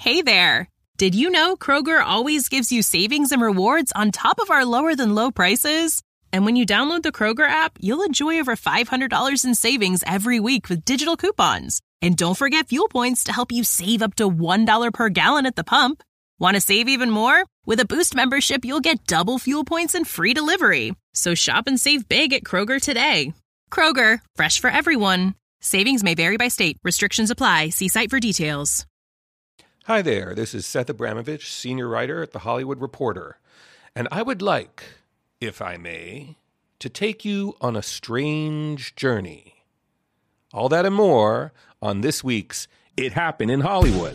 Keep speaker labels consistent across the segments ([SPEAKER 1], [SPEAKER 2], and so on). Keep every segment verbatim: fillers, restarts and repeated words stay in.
[SPEAKER 1] Hey there! Did you know Kroger always gives you savings and rewards on top of our lower-than-low prices? And when you download the Kroger app, you'll enjoy over five hundred dollars in savings every week with digital coupons. And don't forget fuel points to help you save up to one dollar per gallon at the pump. Want to save even more? With a Boost membership, you'll get double fuel points and free delivery. So shop and save big at Kroger today. Kroger, fresh for everyone. Savings may vary by state. Restrictions apply. See site for details.
[SPEAKER 2] Hi there, this is Seth Abramovich, senior writer at The Hollywood Reporter, and I would like, if I may, to take you on a strange journey. All that and more on this week's It Happened in Hollywood.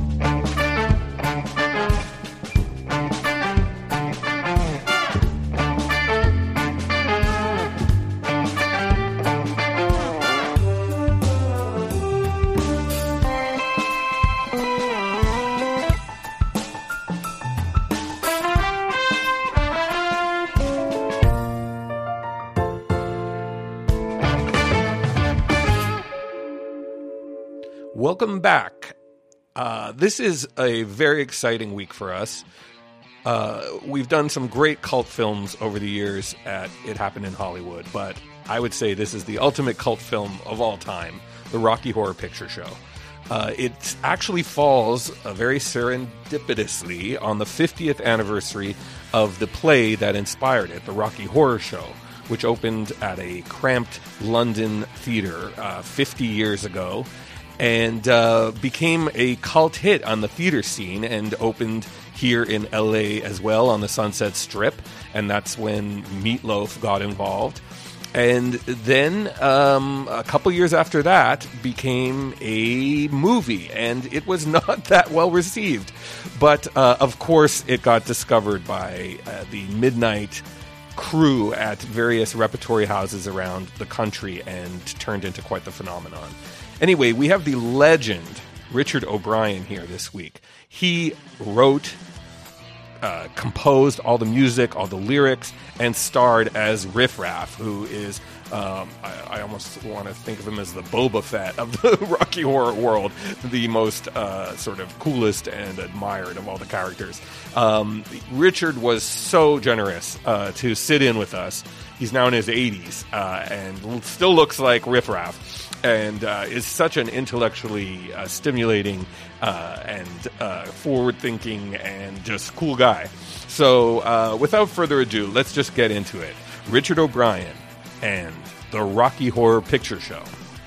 [SPEAKER 2] Welcome back. Uh, this is a very exciting week for us. Uh, we've done some great cult films over the years at It Happened in Hollywood, but I would say this is the ultimate cult film of all time, the Rocky Horror Picture Show. Uh, it actually falls uh, very serendipitously on the fiftieth anniversary of the play that inspired it, the Rocky Horror Show, which opened at a cramped London theater uh, fifty years ago. And uh, became a cult hit on the theater scene and opened here in L A as well on the Sunset Strip. And that's when Meatloaf got involved. And then um, a couple years after that became a movie. And it was not that well received. But uh, of course, it got discovered by uh, the midnight crew at various repertory houses around the country and turned into quite the phenomenon. Anyway, we have the legend Richard O'Brien here this week. He wrote, uh, composed all the music, all the lyrics, and starred as Riff Raff, who is, um, I, I almost want to think of him as the Boba Fett of the Rocky Horror world, the most uh, sort of coolest and admired of all the characters. Um, Richard was so generous uh, to sit in with us. He's now in his eighties uh, and still looks like Riff Raff. And uh, is such an intellectually uh, stimulating uh, and uh, forward-thinking and just cool guy. So uh, without further ado, let's just get into it. Richard O'Brien and the Rocky Horror Picture Show.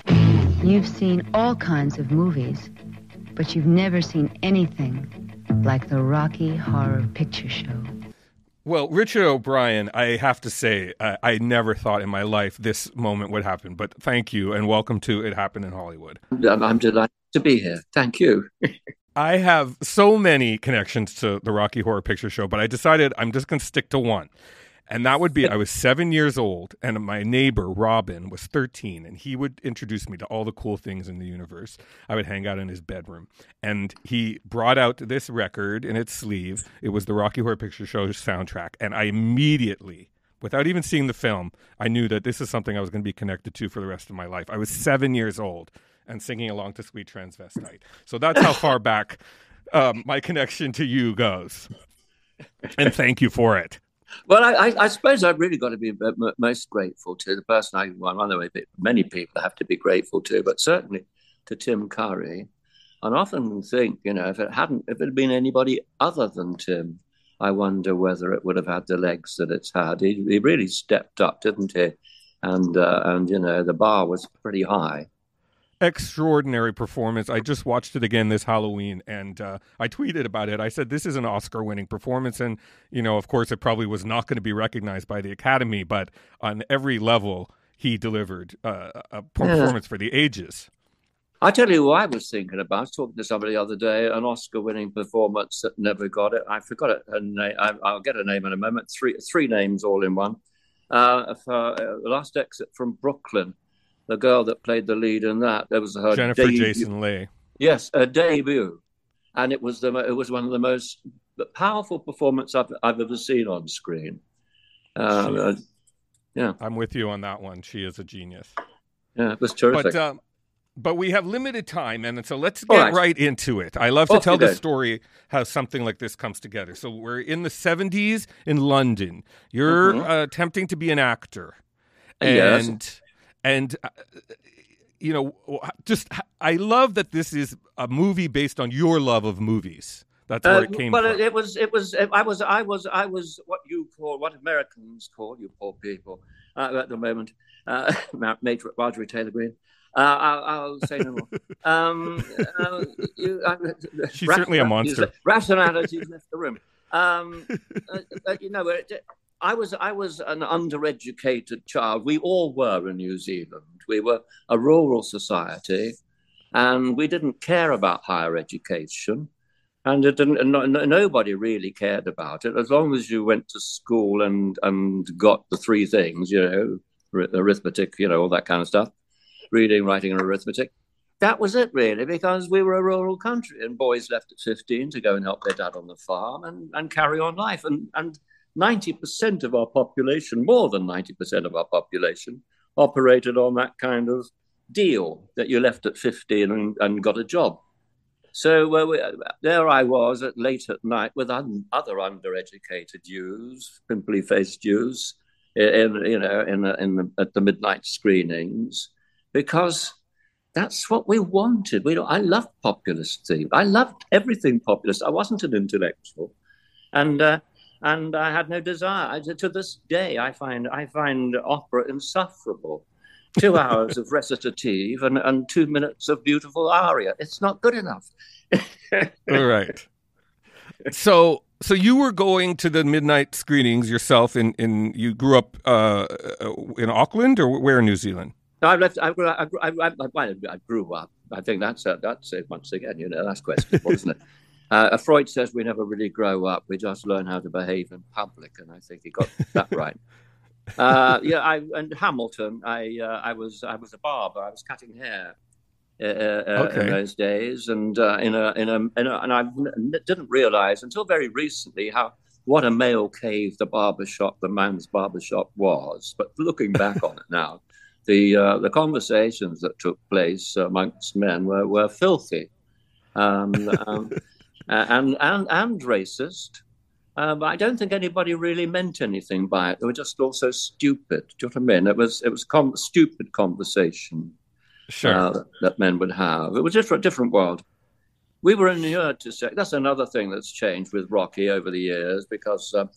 [SPEAKER 3] You've seen all kinds of movies, but you've never seen anything like the Rocky Horror Picture Show.
[SPEAKER 2] Well, Richard O'Brien, I have to say, I, I never thought in my life this moment would happen. But thank you and welcome to It Happened in Hollywood.
[SPEAKER 4] I'm delighted to be here. Thank you.
[SPEAKER 2] I have so many connections to the Rocky Horror Picture Show, but I decided I'm just going to stick to one. And that would be, I was seven years old, and my neighbor, Robin, was thirteen, and he would introduce me to all the cool things in the universe. I would hang out in his bedroom. And he brought out this record in its sleeve. It was the Rocky Horror Picture Show's soundtrack. And I immediately, without even seeing the film, I knew that this is something I was going to be connected to for the rest of my life. I was seven years old and singing along to Sweet Transvestite. So that's how far back um, my connection to you goes. And thank you for it.
[SPEAKER 4] Well, I, I suppose I've really got to be most grateful to the person I, well, I know many people have to be grateful to, but certainly to Tim Curry. And often think, you know, if it hadn't, if it had been anybody other than Tim, I wonder whether it would have had the legs that it's had. He, he really stepped up, didn't he? And, uh, and, you know, the bar was pretty high.
[SPEAKER 2] Extraordinary performance. I just watched it again this Halloween, and uh, I tweeted about it. I said, this is an Oscar-winning performance, and, you know, of course, it probably was not going to be recognized by the Academy, but on every level, he delivered uh, a performance yeah. for the ages.
[SPEAKER 4] I tell you who I was thinking about. I was talking to somebody the other day, an Oscar-winning performance that never got it. I forgot it. Her name. I'll get a name in a moment. Three three names all in one. Uh, for uh, Last Exit from Brooklyn. The girl that played the lead in that, there was her
[SPEAKER 2] Jennifer
[SPEAKER 4] debut.
[SPEAKER 2] Jason Leigh.
[SPEAKER 4] Yes, her debut, and it was the it was one of the most powerful performances I've I've ever seen on screen. Um, uh, yeah,
[SPEAKER 2] I'm with you on that one. She is a genius.
[SPEAKER 4] Yeah, it was terrific.
[SPEAKER 2] But um, but we have limited time, and so let's
[SPEAKER 4] All
[SPEAKER 2] get
[SPEAKER 4] right.
[SPEAKER 2] right into it. I love to
[SPEAKER 4] Off
[SPEAKER 2] tell
[SPEAKER 4] you
[SPEAKER 2] the
[SPEAKER 4] go.
[SPEAKER 2] story how something like this comes together. So we're in the seventies in London. You're
[SPEAKER 4] Mhm.
[SPEAKER 2] uh, attempting to be an actor,
[SPEAKER 4] Yes.
[SPEAKER 2] and and uh, you know, just I love that this is a movie based on your love of movies. That's where
[SPEAKER 4] Uh,
[SPEAKER 2] it came
[SPEAKER 4] well,
[SPEAKER 2] from.
[SPEAKER 4] it, it was, it was, I was, I was, I was what you call, what Americans call, you poor people, uh, at the moment, uh, Major, Marjorie Taylor Greene. Uh, I'll, I'll say no more. Um, uh, you, uh,
[SPEAKER 2] She's certainly a monster.
[SPEAKER 4] Rationality's left the room. Um, uh, uh, you know, it, I was, I was an undereducated child. We all were in New Zealand. We were a rural society, and we didn't care about higher education. And it didn't, and no, nobody really cared about it. As long as you went to school and, and got the three things, you know, arithmetic, you know, all that kind of stuff, reading, writing, and arithmetic. That was it, really, because we were a rural country, and boys left at fifteen to go and help their dad on the farm and, and carry on life. And, and ninety percent of our population, more than ninety percent of our population, operated on that kind of deal that you left at fifteen and, and got a job. So uh, we, there I was at late at night with un, other undereducated youths, pimply-faced youths, in, you know, in, the, in the, at the midnight screenings, because that's what we wanted. We, I loved populist themes. I loved everything populist. I wasn't an intellectual, and uh, and I had no desire. I, to this day, I find I find opera insufferable. Two hours of recitative and, and two minutes of beautiful aria. It's not good enough.
[SPEAKER 2] All right. So, so you were going to the midnight screenings yourself, in, in you grew up uh, in Auckland, or where in New Zealand?
[SPEAKER 4] No, I left. I grew. I, I, I, I, I grew up. I think that's a, that's it. Once again, you know, that's questionable, isn't it? Uh, Freud says we never really grow up. We just learn how to behave in public, and I think he got that right. Uh, yeah, I and Hamilton. I uh, I was I was a barber. I was cutting hair uh, uh,
[SPEAKER 2] Okay.
[SPEAKER 4] in those days, and uh, in a in a, in a and I didn't realize until very recently how what a male cave the barbershop, the man's barbershop was. But looking back on it now, the uh, the conversations that took place amongst men were were filthy, um, um, and and and racist. Uh, but I don't think anybody really meant anything by it. They were just all so stupid. Do you know what I mean? It was it was com- stupid conversation
[SPEAKER 2] Sure.
[SPEAKER 4] uh, that men would have. It was just a different world. We were inured to sex. That's another thing that's changed with Rocky over the years, because uh,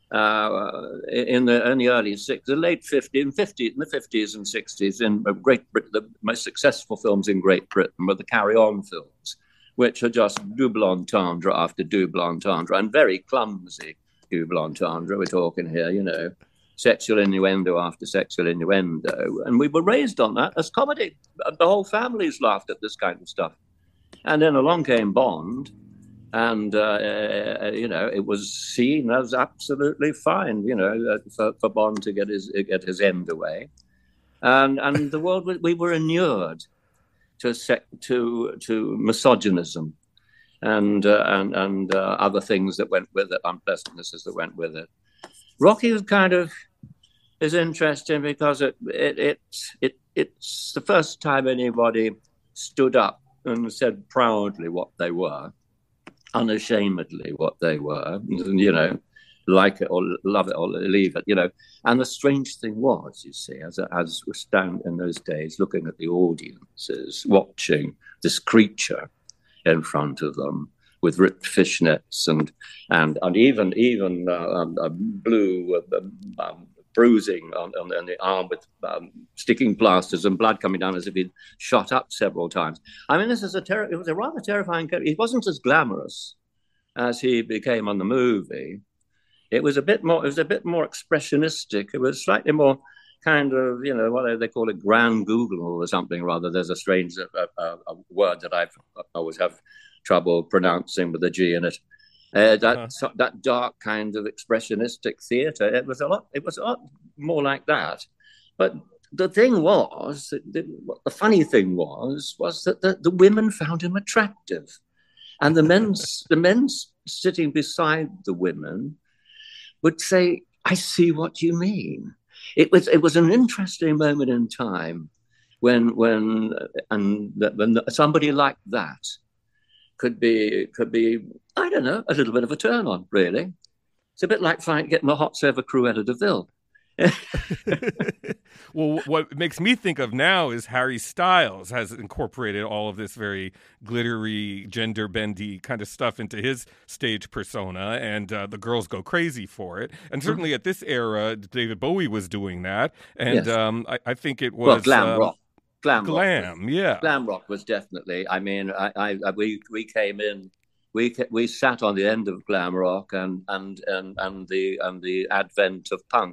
[SPEAKER 4] uh, in the in the early sixties, the late fifties, fifties, in the fifties and sixties, in Great Britain, the most successful films in Great Britain were the carry-on films, which are just double entendre after double entendre, and very clumsy double entendre. We're talking here, you know, sexual innuendo after sexual innuendo. And we were raised on that as comedy. The whole families laughed at this kind of stuff. And then along came Bond, and, uh, uh, you know, it was seen as absolutely fine, you know, for, for Bond to get his, get his end away. And, and the world, we were inured to sec- to to misogynism and uh, and and uh, other things that went with it, unpleasantnesses that went with it. Rocky was kind of is interesting because it it it, it it's the first time anybody stood up and said proudly what they were, unashamedly what they were, you know, like it or love it or leave it, you know. And the strange thing was, you see, as as we stand in those days, looking at the audiences, watching this creature in front of them with ripped fishnets and and and even even uh, um, uh, blue uh, um, bruising on, on, on the arm with um, sticking plasters and blood coming down as if he'd shot up several times. I mean, this is a ter- it was a rather terrifying character. He wasn't as glamorous as he became on the movie. It was a bit more. It was a bit more expressionistic. It was slightly more kind of, you know, what they call it, grand Google or something rather. There's a strange uh, uh, a word that I've I always have trouble pronouncing with a G in it. Uh, that uh-huh. so, that dark kind of expressionistic theatre. It was a lot. It was a lot more like that. But the thing was, the, the funny thing was, was that the, the women found him attractive, and the men, the men sitting beside the women would say, "I see what you mean." It was it was an interesting moment in time when when and when somebody like that could be could be I don't know, a little bit of a turn on, really. It's a bit like find, getting a hot serve Cruella de Vil.
[SPEAKER 2] Well, what makes me think of now is Harry Styles has incorporated all of this very glittery, gender-bendy kind of stuff into his stage persona, and uh, the girls go crazy for it. And certainly at this era, David Bowie was doing that, and yes. um, I, I think it was...
[SPEAKER 4] Well, glam um, rock.
[SPEAKER 2] Glam, glam rock. yeah.
[SPEAKER 4] Glam rock was definitely, I mean, I, I, we we came in, we we sat on the end of glam rock and, and, and, and, the, and the advent of punk.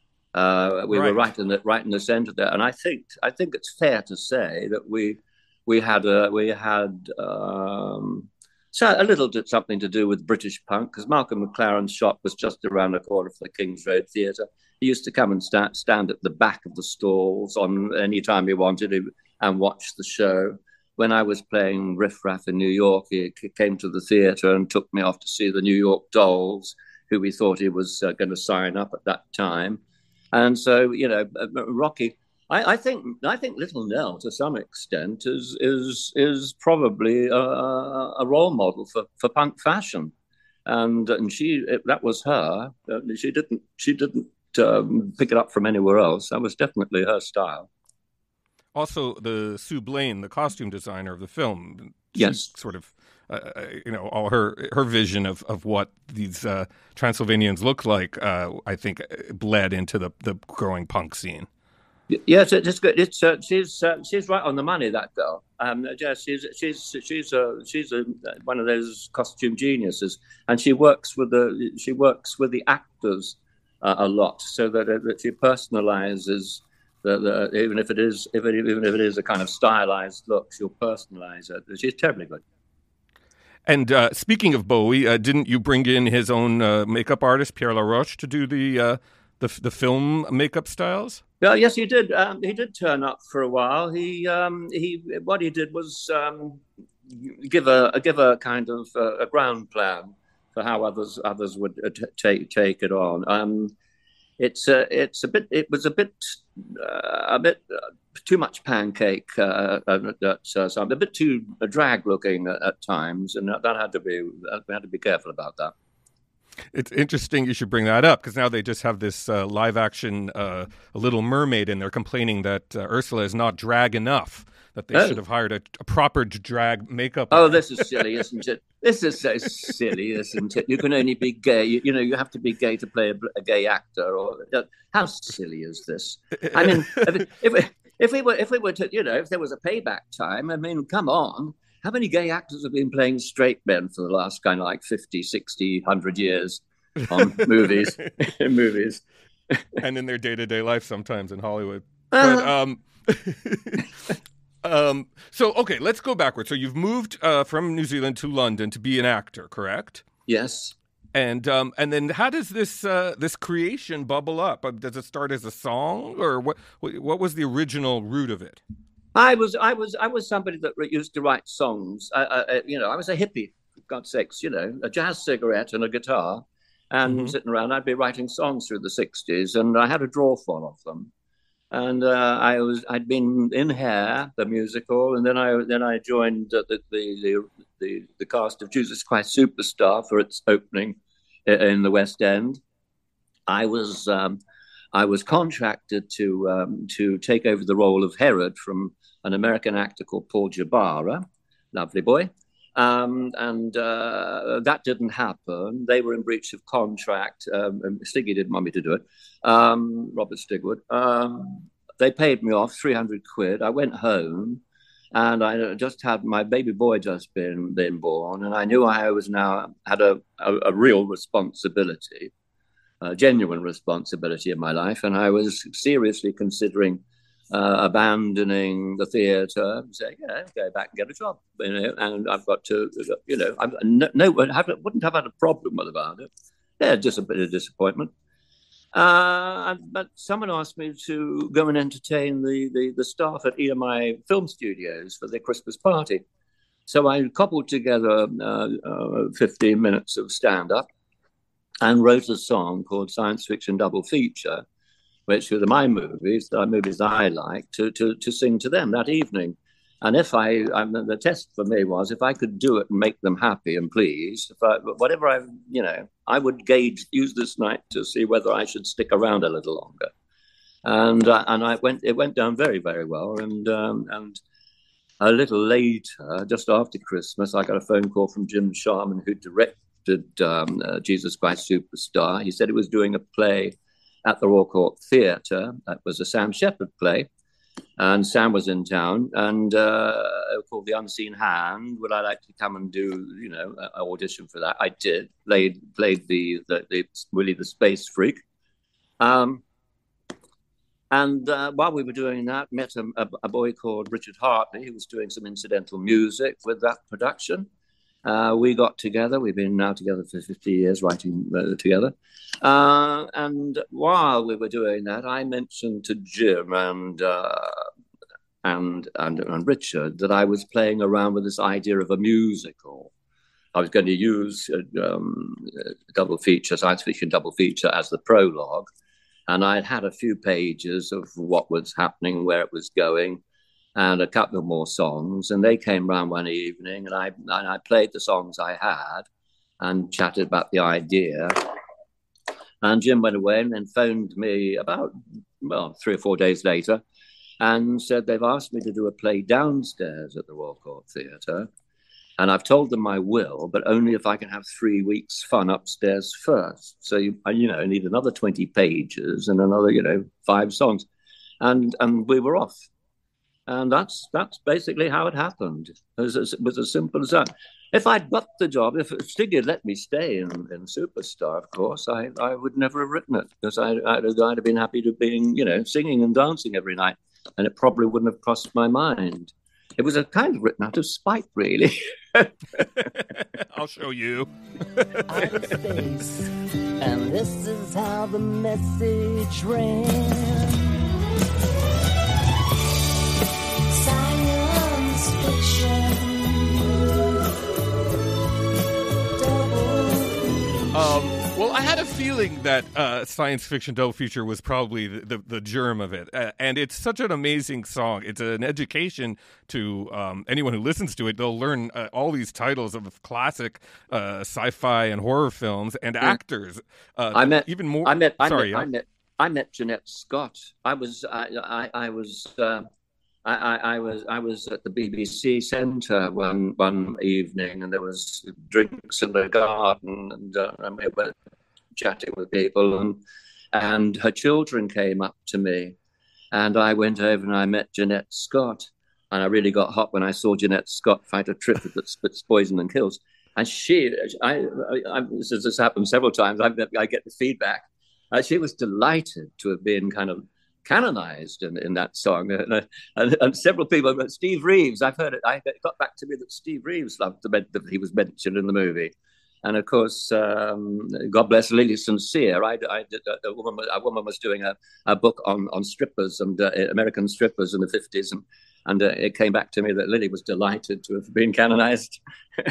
[SPEAKER 4] Uh, we right. were right in the right in the centre there, and I think I think it's fair to say that we we had a we had um, so a little bit something to do with British punk, because Malcolm McLaren's shop was just around the corner from the King's Road Theatre. He used to come and sta- stand at the back of the stalls on any time he wanted to and watch the show. When I was playing Riff Raff in New York, he came to the theatre and took me off to see the New York Dolls, who we thought he was uh, going to sign up at that time. And so, you know, Rocky, I, I think I think Little Nell, to some extent, is is is probably a, a role model for, for punk fashion, and and she that was her. She didn't she didn't um, pick it up from anywhere else. That was definitely her style.
[SPEAKER 2] Also, the Sue Blaine, the costume designer of the film,
[SPEAKER 4] yes,
[SPEAKER 2] sort of. Uh, you know, all her her vision of, of what these uh, Transylvanians look like, uh, I think, bled into the, the growing punk scene.
[SPEAKER 4] Yes, it's good. It's uh, she's uh, she's right on the money. That girl. Um, yeah, she's she's she's a she's a one of those costume geniuses, and she works with the she works with the actors uh, a lot, so that uh, that she personalizes. The, the, even if it is if it, even if it is a kind of stylized look, she'll personalize it. She's terribly good.
[SPEAKER 2] And uh, speaking of Bowie, uh, didn't you bring in his own uh, makeup artist, Pierre Laroche, to do the uh, the, the film makeup styles?
[SPEAKER 4] Yeah, yes, he did. Um, he did turn up for a while. He um, he what he did was um, give a give a kind of uh, a ground plan for how others others would uh, t- take take it on. Um, it's uh, it's a bit. It was a bit uh, a bit. Uh, too much pancake, uh, uh, that's uh, a bit too uh, drag looking at, at times, and that, that had to be we had to be careful about that.
[SPEAKER 2] It's interesting you should bring that up, because now they just have this uh, live action uh, Little Mermaid, and they're complaining that uh, Ursula is not drag enough. That they oh. should have hired a, a proper drag makeup.
[SPEAKER 4] Oh, this is silly, isn't it? This is so silly, isn't it? You can only be gay. You, you know, you have to be gay to play a, a gay actor. Or how silly is this? I mean, if, if if we were if we were to, you know, if there was a payback time, I mean, come on. How many gay actors have been playing straight men for the last kind of like fifty, sixty, one hundred years on movies, in movies?
[SPEAKER 2] And in their day-to-day life sometimes in Hollywood. Uh-huh. But, um, um, so, okay, let's go backwards. So you've moved uh, from New Zealand to London to be an actor, correct?
[SPEAKER 4] Yes.
[SPEAKER 2] And um, and then how does this uh, this creation bubble up? Does it start as a song, or what? What was the original root of it?
[SPEAKER 4] I was I was I was somebody that used to write songs. I, I, you know, I was a hippie, for God's sakes. You know, a jazz cigarette and a guitar, and mm-hmm. sitting around. I'd be writing songs through the sixties, and I had a drawer full of them. And uh, I was I'd been in Hair, the musical, and then I then I joined uh, the, the the the cast of Jesus Christ Superstar for its opening in the West End. I was um, I was contracted to um, to take over the role of Herod from an American actor called Paul Jabara, lovely boy, um, and uh, that didn't happen. They were in breach of contract. Um, and Stiggy didn't want me to do it. Um, Robert Stigwood. Um, they paid me off three hundred quid. I went home, and I just had my baby boy just been been born, and I knew I was now had a a, a real responsibility, a genuine responsibility in my life, and I was seriously considering uh, abandoning the theatre and saying, yeah, go back and get a job, you know. And I've got to, you know, I no, no wouldn't have had a problem with about it. Yeah, just a bit of disappointment. Uh, but someone asked me to go and entertain the, the, the staff at E M I Film Studios for their Christmas party. So I cobbled together uh, uh, fifteen minutes of stand-up and wrote a song called Science Fiction Double Feature, which were my movies, the movies I like, to to to sing to them that evening. And if I, I the test for me was if I could do it and make them happy and pleased, if I, whatever I, you know, I would gauge, use this night to see whether I should stick around a little longer. And uh, and I went, it went down very, very well. And um, and a little later, just after Christmas, I got a phone call from Jim Sharman, who directed um, uh, Jesus Christ Superstar. He said he was doing a play at the Royal Court Theatre. That was a Sam Shepard play. And Sam was in town, and uh, called The Unseen Hand. Would I like to come and do, you know, an audition for that? I did. Played played the the, the Willie the Space Freak. Um, and uh, while we were doing that, met a, a, a boy called Richard Hartley, who was doing some incidental music with that production. Uh, we got together. We've been now together for fifty years, writing uh, together. Uh, and while we were doing that, I mentioned to Jim and, uh, and and and Richard that I was playing around with this idea of a musical. I was going to use a, um, a double feature, science fiction double feature, as the prologue, and I'd had a few pages of what was happening, where it was going, and a couple of more songs. And they came round one evening, and I and I played the songs I had, and chatted about the idea. And Jim went away and then phoned me about, well, three or four days later and said they've asked me to do a play downstairs at the Royal Court Theatre. And I've told them I will, but only if I can have three weeks fun upstairs first. So, you, you know, I need another twenty pages and another, you know, five songs. And and we were off. And that's that's basically how it happened. It was, it was as simple as that. If I'd got the job, if Stig had let me stay in, in Superstar, of course, I, I would never have written it, because I, I'd, I'd have been happy to be, you know, singing and dancing every night, and it probably wouldn't have crossed my mind. It was a kind of written out of spite, really.
[SPEAKER 2] I'll show you.
[SPEAKER 5] Outer space, and this is how the message ran. Science fiction.
[SPEAKER 2] Um, well, I had a feeling that uh, science fiction double feature was probably the, the, the germ of it. Uh, and it's such an amazing song. It's an education to um, anyone who listens to it. They'll learn uh, all these titles of classic uh, sci-fi and horror films and mm. actors. Uh,
[SPEAKER 4] I met
[SPEAKER 2] even more.
[SPEAKER 4] I met.
[SPEAKER 2] Sorry,
[SPEAKER 4] I met. I met, I met Jeanette Scott. I was. I. I, I was. Uh, I, I, I was I was at the B B C Centre one one evening, and there was drinks in the garden, and uh, I were chatting with people, and and her children came up to me, and I went over and I met Jeanette Scott, and I really got hot when I saw Jeanette Scott fight a triplet that spits poison and kills. And she, I, I, I this has happened several times. I, I get the feedback. Uh, she was delighted to have been kind of canonized in, in that song, and, and, and several people. But Steve Reeves, I've heard it. I it got back to me that Steve Reeves loved the that he was mentioned in the movie, and of course, um, God bless Lily Sincere. I, I did a, a woman. A woman was doing a, a book on on strippers and uh, American strippers in the fifties, and and uh, it came back to me that Lily was delighted to have been canonized.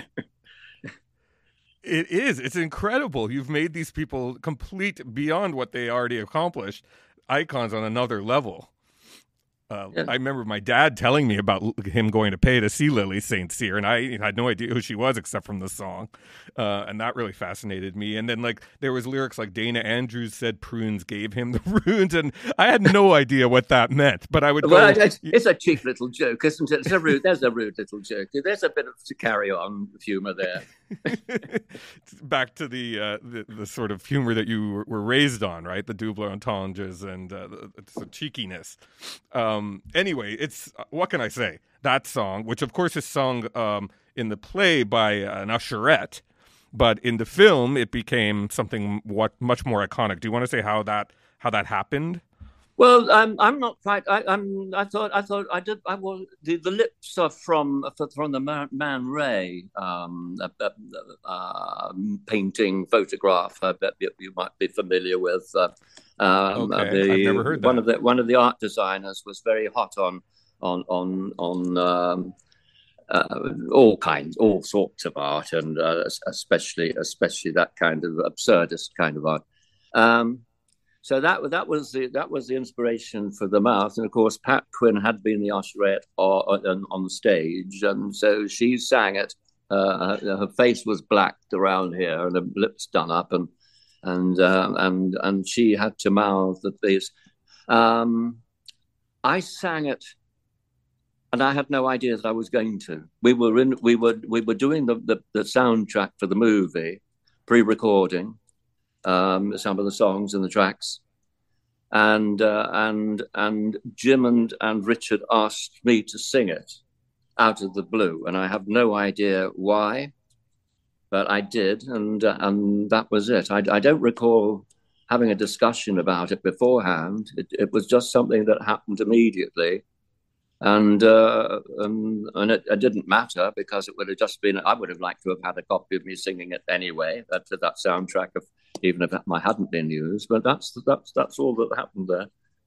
[SPEAKER 2] It is. It's incredible. You've made these people complete beyond what they already accomplished. Icons on another level. Uh, yeah. I remember my dad telling me about him going to pay to see Lily Saint Cyr, and I had no idea who she was except from the song, uh, and that really fascinated me. And then, like, there was lyrics like Dana Andrews said prunes gave him the runes, and I had no idea what that meant. But I would.
[SPEAKER 4] Well,
[SPEAKER 2] go,
[SPEAKER 4] it's, it's a cheap little joke, isn't it? It's a rude. There's a rude little joke. There's a bit of to carry on humor there.
[SPEAKER 2] Back to the, uh, the the sort of humor that you were raised on, right? The double entendres and uh, the, the cheekiness. Um, anyway, it's what can I say? That song, which of course is sung um, in the play by an usherette, but in the film it became something what much more iconic. Do you want to say how that how that happened?
[SPEAKER 4] Well, um, I'm not quite. I, I'm. I thought. I thought. I did. I was. The, the lips are from from the Man, Man Ray um, uh, uh, uh, painting photograph uh, that you might be familiar with. Uh, um,
[SPEAKER 2] okay,
[SPEAKER 4] the,
[SPEAKER 2] I've never heard that.
[SPEAKER 4] One of the one of the art designers was very hot on on on on um, uh, all kinds, all sorts of art, and uh, especially especially that kind of absurdist kind of art. Um, so that that was the that was the inspiration for the mouth, and of course Pat Quinn had been the usherette on, on stage, and so she sang it. Uh, her, her face was blacked around here, and her lips done up, and and uh, and and she had to mouth the piece. Um, I sang it, and I had no idea that I was going to. We were in, we were we were doing the the, the soundtrack for the movie, pre-recording. Um, some of the songs and the tracks, and uh, and and Jim and, and Richard asked me to sing it out of the blue, and I have no idea why, but I did, and uh, and that was it. I, I don't recall having a discussion about it beforehand. It, it was just something that happened immediately, and uh, and, and it, it didn't matter because it would have just been. I would have liked to have had a copy of me singing it anyway. That that soundtrack of. Even if I hadn't been used, but that's that's that's all that happened there.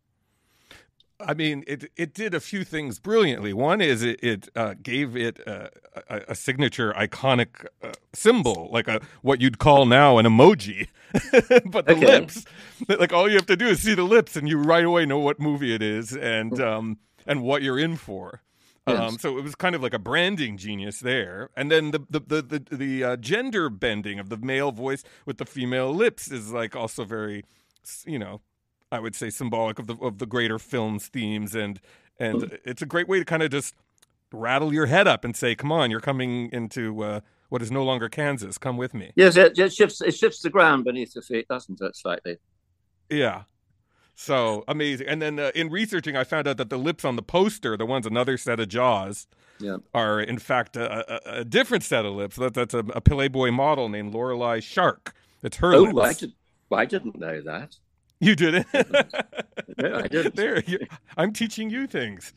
[SPEAKER 2] I mean, it it did a few things brilliantly. One is it, it uh, gave it a, a, a signature iconic uh, symbol, like a what you'd call now an emoji, but the
[SPEAKER 4] okay.
[SPEAKER 2] lips. Like all you have to do is see the lips, and you right away know what movie it is and um, and what you're in for.
[SPEAKER 4] Yes.
[SPEAKER 2] Um, so it was kind of like a branding genius there. And then the the the the, the uh, gender bending of the male voice with the female lips is like also very, you know, I would say symbolic of the of the greater film's themes. And and mm. it's a great way to kind of just rattle your head up and say, come on, you're coming into uh, what is no longer Kansas. Come with me.
[SPEAKER 4] Yes, it, it shifts it shifts the ground beneath the feet, doesn't it, slightly?
[SPEAKER 2] Yeah. So amazing. And then uh, in researching, I found out that the lips on the poster, the ones another set of Jaws,
[SPEAKER 4] yeah. are
[SPEAKER 2] in fact a, a, a different set of lips. That, that's a, a Playboy model named Lorelei Shark. It's her
[SPEAKER 4] oh,
[SPEAKER 2] lips.
[SPEAKER 4] I, did, I didn't know that.
[SPEAKER 2] You didn't?
[SPEAKER 4] No, I didn't.
[SPEAKER 2] There, you, I'm teaching you things.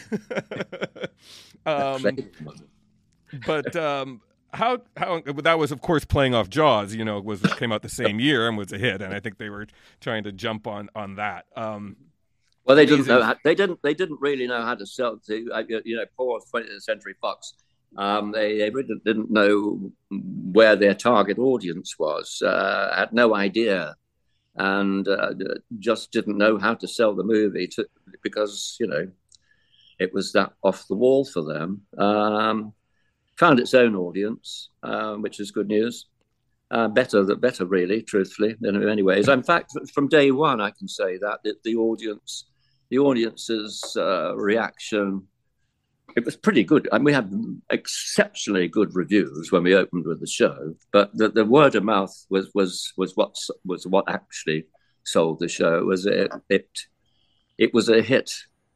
[SPEAKER 2] um, but um, how how that was, of course, playing off Jaws. You know, was came out the same year and was a hit, and I think they were trying to jump on on that. Um,
[SPEAKER 4] well, they didn't know. How, they didn't. They didn't really know how to sell to. Uh, you know, poor twentieth Century Fox. Um, they, they really didn't know where their target audience was. Uh, had no idea, and uh, just didn't know how to sell the movie to, because you know it was that off the wall for them. Um, Found its own audience, um, which is good news. Uh, better, better, really, truthfully, in many ways. In fact, from day one, I can say that, that the audience, the audience's uh, reaction, it was pretty good. And we had exceptionally good reviews when we opened with the show. But the, the word of mouth was was was what was what actually sold the show. Was it? It, it was a hit.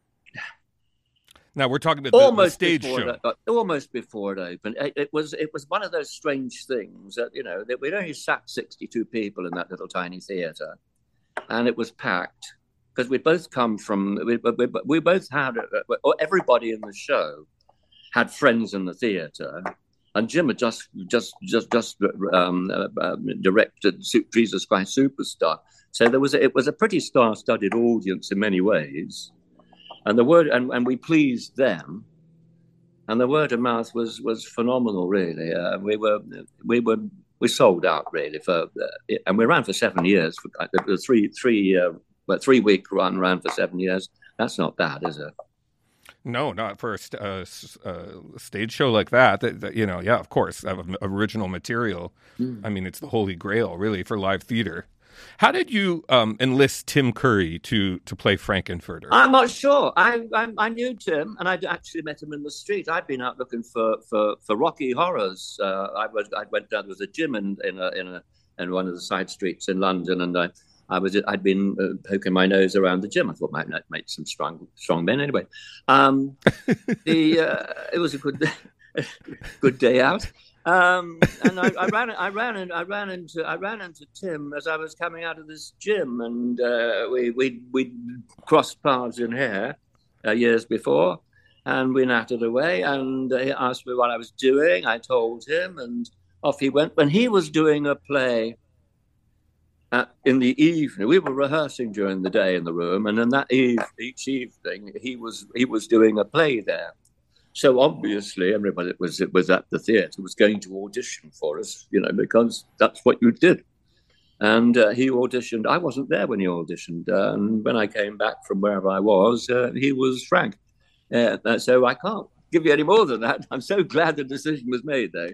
[SPEAKER 2] Now we're talking about the,
[SPEAKER 4] almost
[SPEAKER 2] the stage
[SPEAKER 4] before
[SPEAKER 2] show.
[SPEAKER 4] It, uh, almost before it opened, it, it was it was one of those strange things that you know that we'd only sat sixty-two people in that little tiny theatre, and it was packed because we'd both come from we we, we both had uh, everybody in the show had friends in the theatre, and Jim had just just just just um, uh, directed Jesus Christ Superstar, so there was a, it was a pretty star-studded audience in many ways. And the word, and, and we pleased them, and the word of mouth was was phenomenal. Really, uh, we were we were we sold out really for, uh, and we ran for seven years. For the three three uh, well, three week run ran for seven years. That's not bad, is it?
[SPEAKER 2] No, not for a, st- uh, a stage show like that, that, that. You know, yeah, of course, original material. Mm. I mean, it's the holy grail, really, for live theater. How did you um, enlist Tim Curry to to play Frankenfurter?
[SPEAKER 4] I'm not sure. I, I I knew Tim, and I'd actually met him in the street. I'd been out looking for for, for Rocky Horrors. Uh, I was I went down. There was a gym in in a, in a in one of the side streets in London, and I I was I'd been uh, poking my nose around the gym. I thought might make some strong strong men anyway. Um, the uh, it was a good good day out. Um, and I, I ran, I ran, and I ran into, I ran into Tim as I was coming out of this gym, and uh, we we we crossed paths in here uh, years before, and we nattered away. And he asked me what I was doing. I told him, and off he went. When he was doing a play uh, in the evening, we were rehearsing during the day in the room, and then that eve, each evening, he was he was doing a play there. So obviously, everybody that was was at the theatre was going to audition for us, you know, because that's what you did. And uh, he auditioned. I wasn't there when he auditioned. Uh, and when I came back from wherever I was, uh, he was Frank. Uh, so I can't give you any more than that. I'm so glad the decision was made, though.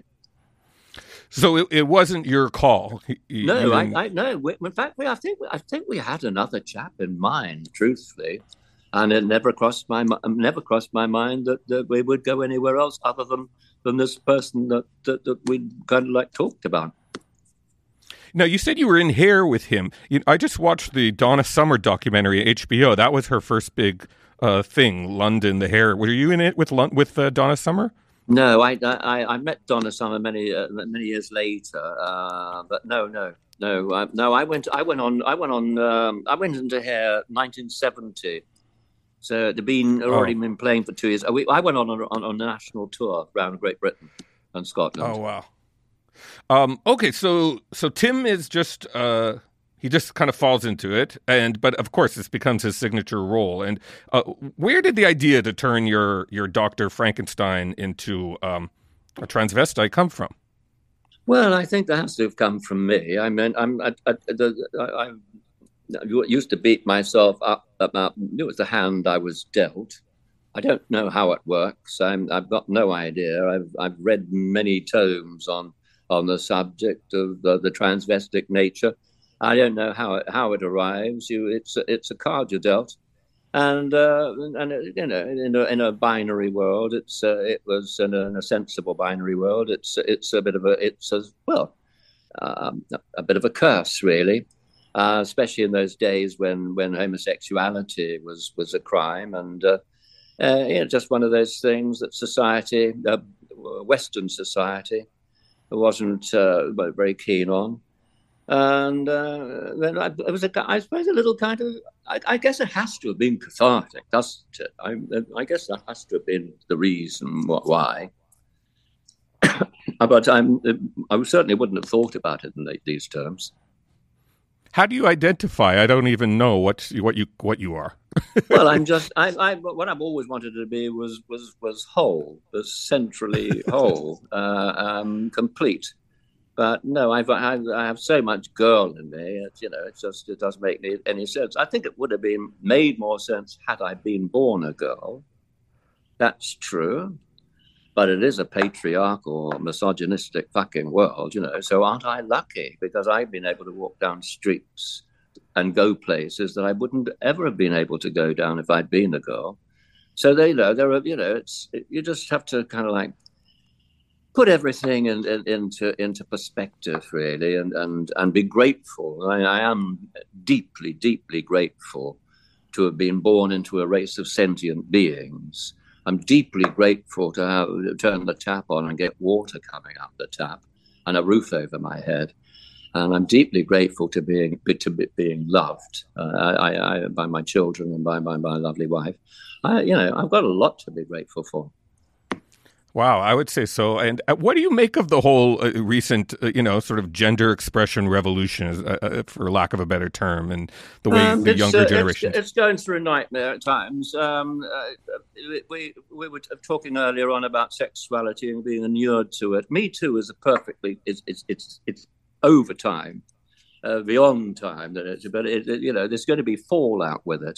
[SPEAKER 2] So it, it wasn't your call.
[SPEAKER 4] You, no, I, I no. We, in fact, we, I think I think we had another chap in mind, truthfully, and it never crossed my never crossed my mind that, that we would go anywhere else other than, than this person that, that that we kind of like talked about.
[SPEAKER 2] Now, you said you were in Hair with him. You, I just watched the Donna Summer documentary at H B O. That was her first big uh, thing, London, the Hair. Were you in it with with uh, Donna Summer?
[SPEAKER 4] No, I, I I met Donna Summer many uh, many years later, uh, but no, no, no, uh, no. I went I went on I went on um, I went into Hair nineteen seventy. So they'd been already oh. been playing for two years. I went on a, on, on a national tour around Great Britain and Scotland.
[SPEAKER 2] Oh wow. Um, okay, so so Tim is just uh, he just kind of falls into it, and but of course this becomes his signature role. And uh, where did the idea to turn your your Doctor Frankenstein into um, a transvestite come from?
[SPEAKER 4] Well, I think that has to have come from me. I mean, I'm I, I, I, I used to beat myself up about it was the hand I was dealt. I don't know how it works. I'm, I've got no idea. I've I've read many tomes on. on the subject of the, the transvestic nature. I don't know how it, how it arrives. You, it's a, it's a card you're dealt, and uh, and you know, in a, in a binary world, it's uh, it was in a, in a sensible binary world. It's it's a bit of a it's a well, um, a bit of a curse, really, uh, especially in those days when when homosexuality was was a crime, and uh, uh, you know, just one of those things that society, uh, Western society, wasn't uh, very keen on, and uh, then I, it was a, I suppose a little kind of I, I guess it has to have been cathartic, doesn't it? I, I guess that has to have been the reason why. But I'm I certainly wouldn't have thought about it in these terms.
[SPEAKER 2] How do you identify? I don't even know what what you what you are.
[SPEAKER 4] Well, I'm just I, I what I've always wanted to be was was was whole, was centrally whole, uh, um, complete. But no, I've I, I have so much girl in me. It, you know, it just it doesn't make any sense. I think it would have been made more sense had I been born a girl. That's true. But it is a patriarchal, misogynistic fucking world, you know. So aren't I lucky? Because I've been able to walk down streets and go places that I wouldn't ever have been able to go down if I'd been a girl. So they know there are, you know, it's it, you just have to kind of like put everything in, in, into into perspective, really, and and and be grateful. I, I am deeply, deeply grateful to have been born into a race of sentient beings. I'm deeply grateful to have turn the tap on and get water coming up the tap and a roof over my head. And I'm deeply grateful to being to be, being loved uh, I, I, by my children and by my, my lovely wife. I, you know, I've got a lot to be grateful for.
[SPEAKER 2] Wow, I would say so. And what do you make of the whole uh, recent, uh, you know, sort of gender expression revolution, uh, uh, for lack of a better term, and the way um, the younger uh, generation?
[SPEAKER 4] It's, it's going through a nightmare at times. Um, uh, we we were talking earlier on about sexuality and being inured to it. Me Too is a perfectly it's it's it's, it's over time, uh, beyond time. That it's but it, it, you know, there's going to be fallout with it.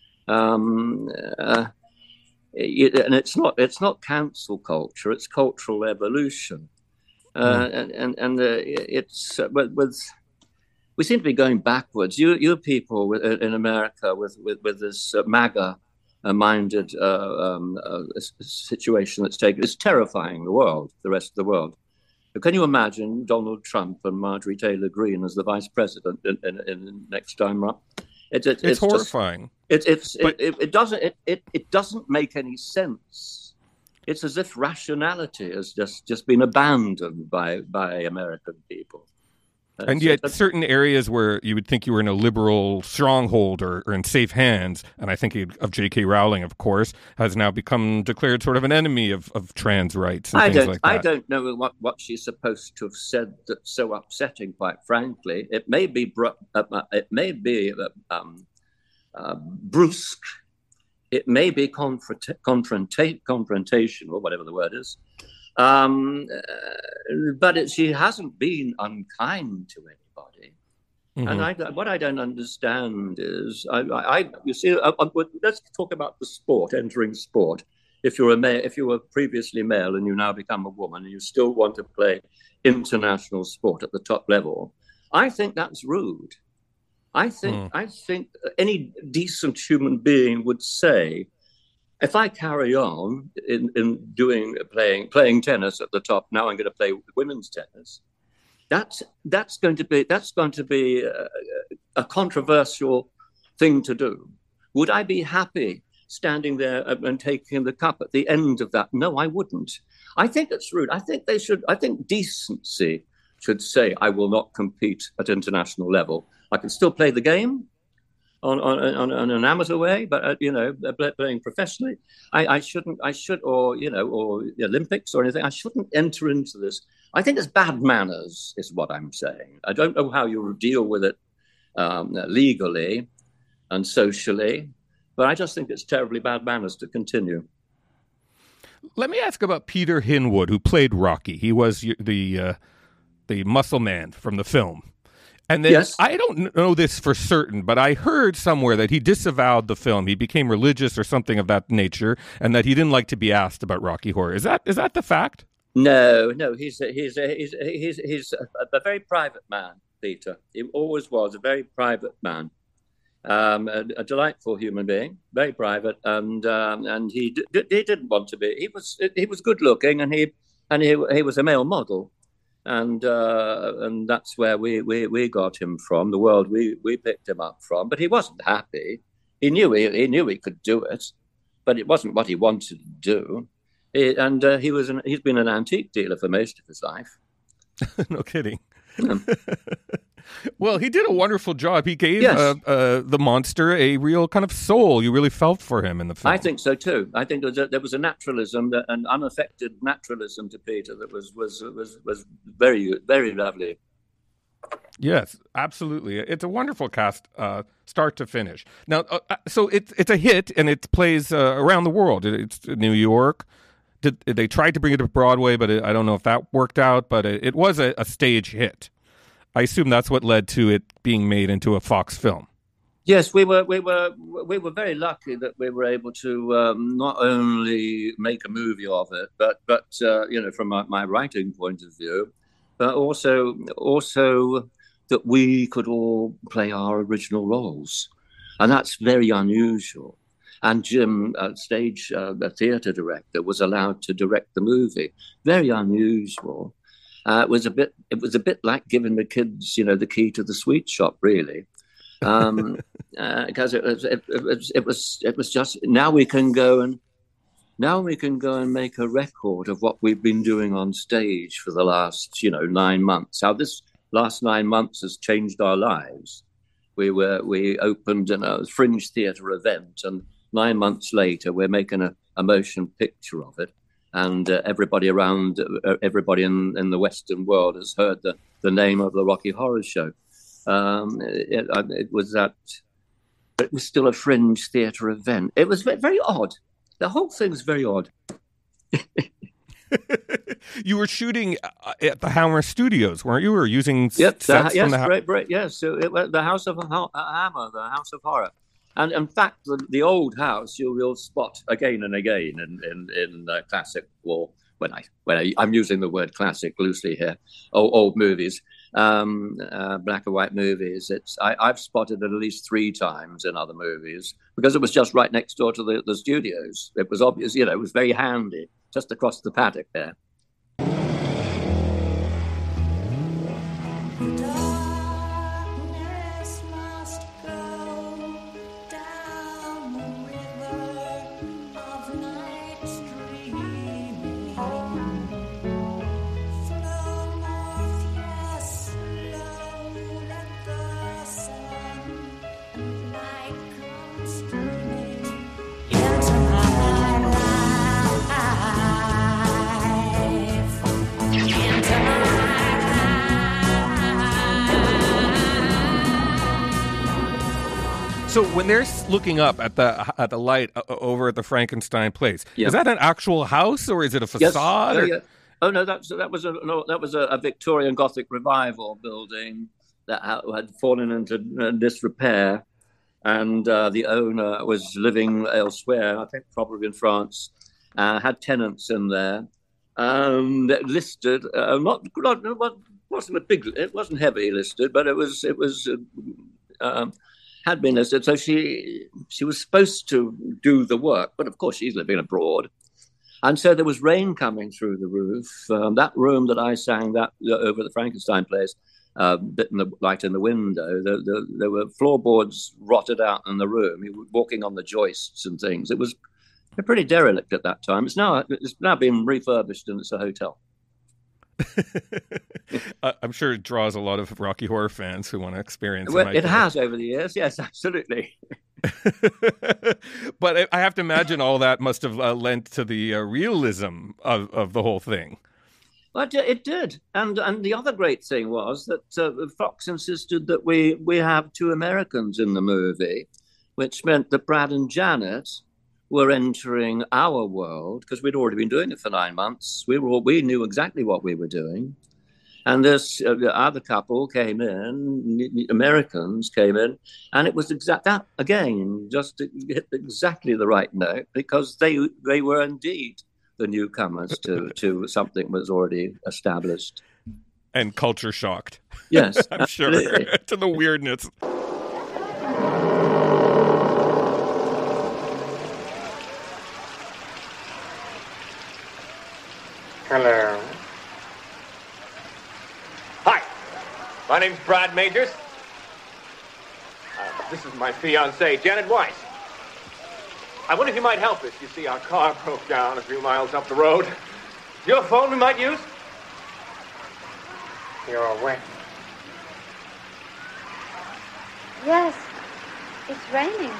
[SPEAKER 4] Um. Uh, It, and it's not it's not cancel culture, it's cultural evolution, uh, mm. and and, and uh, it's uh, with, with we seem to be going backwards. You you people with, in America with with, with this uh, MAGA minded uh, um, uh, situation that's taken, it's terrifying the world, the rest of the world. But can you imagine Donald Trump and Marjorie Taylor Greene as the vice president in, in, in next time up?
[SPEAKER 2] It, it, it's, it's horrifying.
[SPEAKER 4] Just, it, it's but, it, it doesn't it, it, it doesn't make any sense. It's as if rationality has just, just been abandoned by, by American people.
[SPEAKER 2] And, and yet, certain areas where you would think you were in a liberal stronghold or, or in safe hands, and I think of J K Rowling, of course, has now become declared sort of an enemy of, of trans rights and
[SPEAKER 4] I
[SPEAKER 2] things
[SPEAKER 4] don't,
[SPEAKER 2] like that.
[SPEAKER 4] I don't know what, what she's supposed to have said that's so upsetting, quite frankly. It may be uh, it may be uh, um, uh, brusque. It may be confront- confronta- confrontational, whatever the word is. Um, uh, but it, she hasn't been unkind to anybody. Mm-hmm. And I, what I don't understand is, I, I you see, I, I, let's talk about the sport, entering sport. If you're a male, if you were previously male and you now become a woman and you still want to play international sport at the top level, I think that's rude. I think mm. I think any decent human being would say, if I carry on in, in doing playing playing tennis at the top, now I'm going to play women's tennis. That's that's going to be that's going to be a, a controversial thing to do. Would I be happy standing there and taking the cup at the end of that? No, I wouldn't. I think it's rude. I think they should. I think decency should say, I will not compete at international level. I can still play the game on on, on, on an amateur way, but uh, you know, playing professionally, I, I shouldn't. I should, or you know, or the Olympics or anything. I shouldn't enter into this. I think it's bad manners, is what I'm saying. I don't know how you deal with it um, legally and socially, but I just think it's terribly bad manners to continue.
[SPEAKER 2] Let me ask about Peter Hinwood, who played Rocky. He was the uh, the muscle man from the film. And then, yes. I don't know this for certain, but I heard somewhere that he disavowed the film. He became religious or something of that nature, and that he didn't like to be asked about Rocky Horror. Is that is that the fact?
[SPEAKER 4] No, no. He's a, he's a, he's a, he's he's a, a very private man, Peter. He always was a very private man, um, a, a delightful human being, very private, and um, and he d- he didn't want to be. He was he was good looking, and he and he he was a male model. And uh, and that's where we, we, we got him from, the world we, we picked him up from. But he wasn't happy. He knew he, he knew he could do it, but it wasn't what he wanted to do. He, and uh, he was an, he's been an antique dealer for most of his life.
[SPEAKER 2] No kidding. Yeah. Well, he did a wonderful job. He gave
[SPEAKER 4] yes.
[SPEAKER 2] uh, uh, the monster a real kind of soul. You really felt for him in the film.
[SPEAKER 4] I think so too. I think there was a, there was a naturalism, that, an unaffected naturalism to Peter that was was was was very very lovely.
[SPEAKER 2] Yes, absolutely. It's a wonderful cast, uh, start to finish. Now, uh, so it's it's a hit, and it plays uh, around the world. It's New York. Did, they tried to bring it to Broadway, but it, I don't know if that worked out. But it, it was a, a stage hit. I assume that's what led to it being made into a Fox film.
[SPEAKER 4] Yes, we were we were we were very lucky that we were able to um, not only make a movie of it, but but uh, you know, from my, my writing point of view, but also also that we could all play our original roles, and that's very unusual. And Jim, uh, stage uh, the theatre director, was allowed to direct the movie. Very unusual. Uh, it was a bit. It was a bit like giving the kids, you know, the key to the sweet shop, really, um, uh, because it was, it, it was. It was. It was just. Now we can go and. Now we can go and make a record of what we've been doing on stage for the last, you know, nine months. How this last nine months has changed our lives. We were. We opened in a fringe theatre event, and nine months later, we're making a, a motion picture of it. And uh, everybody around, uh, everybody in, in the Western world has heard the, the name of the Rocky Horror Show. Um, it, it was that, it was still a fringe theatre event. It was very odd. The whole thing was very odd.
[SPEAKER 2] You were shooting at the Hammer Studios, weren't you? Or using
[SPEAKER 4] yep,
[SPEAKER 2] sets
[SPEAKER 4] the, yes,
[SPEAKER 2] from the
[SPEAKER 4] ha- right, right, yes. So it was the House of ha- Hammer, the House of Horror. And in fact, the, the old house you will spot again and again in in, in uh, classic, or when I when I, I'm using the word classic loosely here, old, old movies, um, uh, black and white movies. It's I, I've spotted it at least three times in other movies because it was just right next door to the, the studios. It was obvious, you know, it was very handy, just across the paddock there.
[SPEAKER 2] So when they're looking up at the at the light uh, over at the Frankenstein place, yeah. Is that an actual house or is it a facade?
[SPEAKER 4] Yes.
[SPEAKER 2] Or...
[SPEAKER 4] Yeah, yeah. Oh no, that's that was a no, that was a, a Victorian Gothic revival building that had fallen into disrepair, and uh, the owner was living elsewhere, I think probably in France, uh, had tenants in there, um, that listed, uh, not, not, not wasn't a big, it wasn't heavily listed, but it was, it was, uh, um, had been listed. So she, she was supposed to do the work, but of course she's living abroad. And so there was rain coming through the roof. Um, that room that I sang that uh, over the Frankenstein place, uh, bit in the light in the window, the, the, there were floorboards rotted out in the room. You were walking on the joists and things. It was pretty derelict at that time. It's now it's now been refurbished and it's a hotel.
[SPEAKER 2] I'm sure it draws a lot of Rocky Horror fans who want to experience
[SPEAKER 4] well,
[SPEAKER 2] it.
[SPEAKER 4] It has over the years, yes, absolutely.
[SPEAKER 2] But I have to imagine all that must have uh, lent to the uh, realism of, of the whole thing.
[SPEAKER 4] But it did, and and the other great thing was that uh, Fox insisted that we we have two Americans in the movie, which meant that Brad and Janet were entering our world because we'd already been doing it for nine months. We were we knew exactly what we were doing. And this uh, the other couple came in, Americans came in, and it was exact that again, just hit exactly the right note because they they were indeed the newcomers to, to something that was already established.
[SPEAKER 2] And culture shocked.
[SPEAKER 4] Yes,
[SPEAKER 2] I'm sure to the weirdness.
[SPEAKER 6] Hello. Hi, my name's Brad Majors. Uh, this is my fiancée, Janet Weiss. I wonder if you might help us. You see, our car broke down a few miles up the road. Your phone we might use? You're away.
[SPEAKER 7] Yes, it's raining.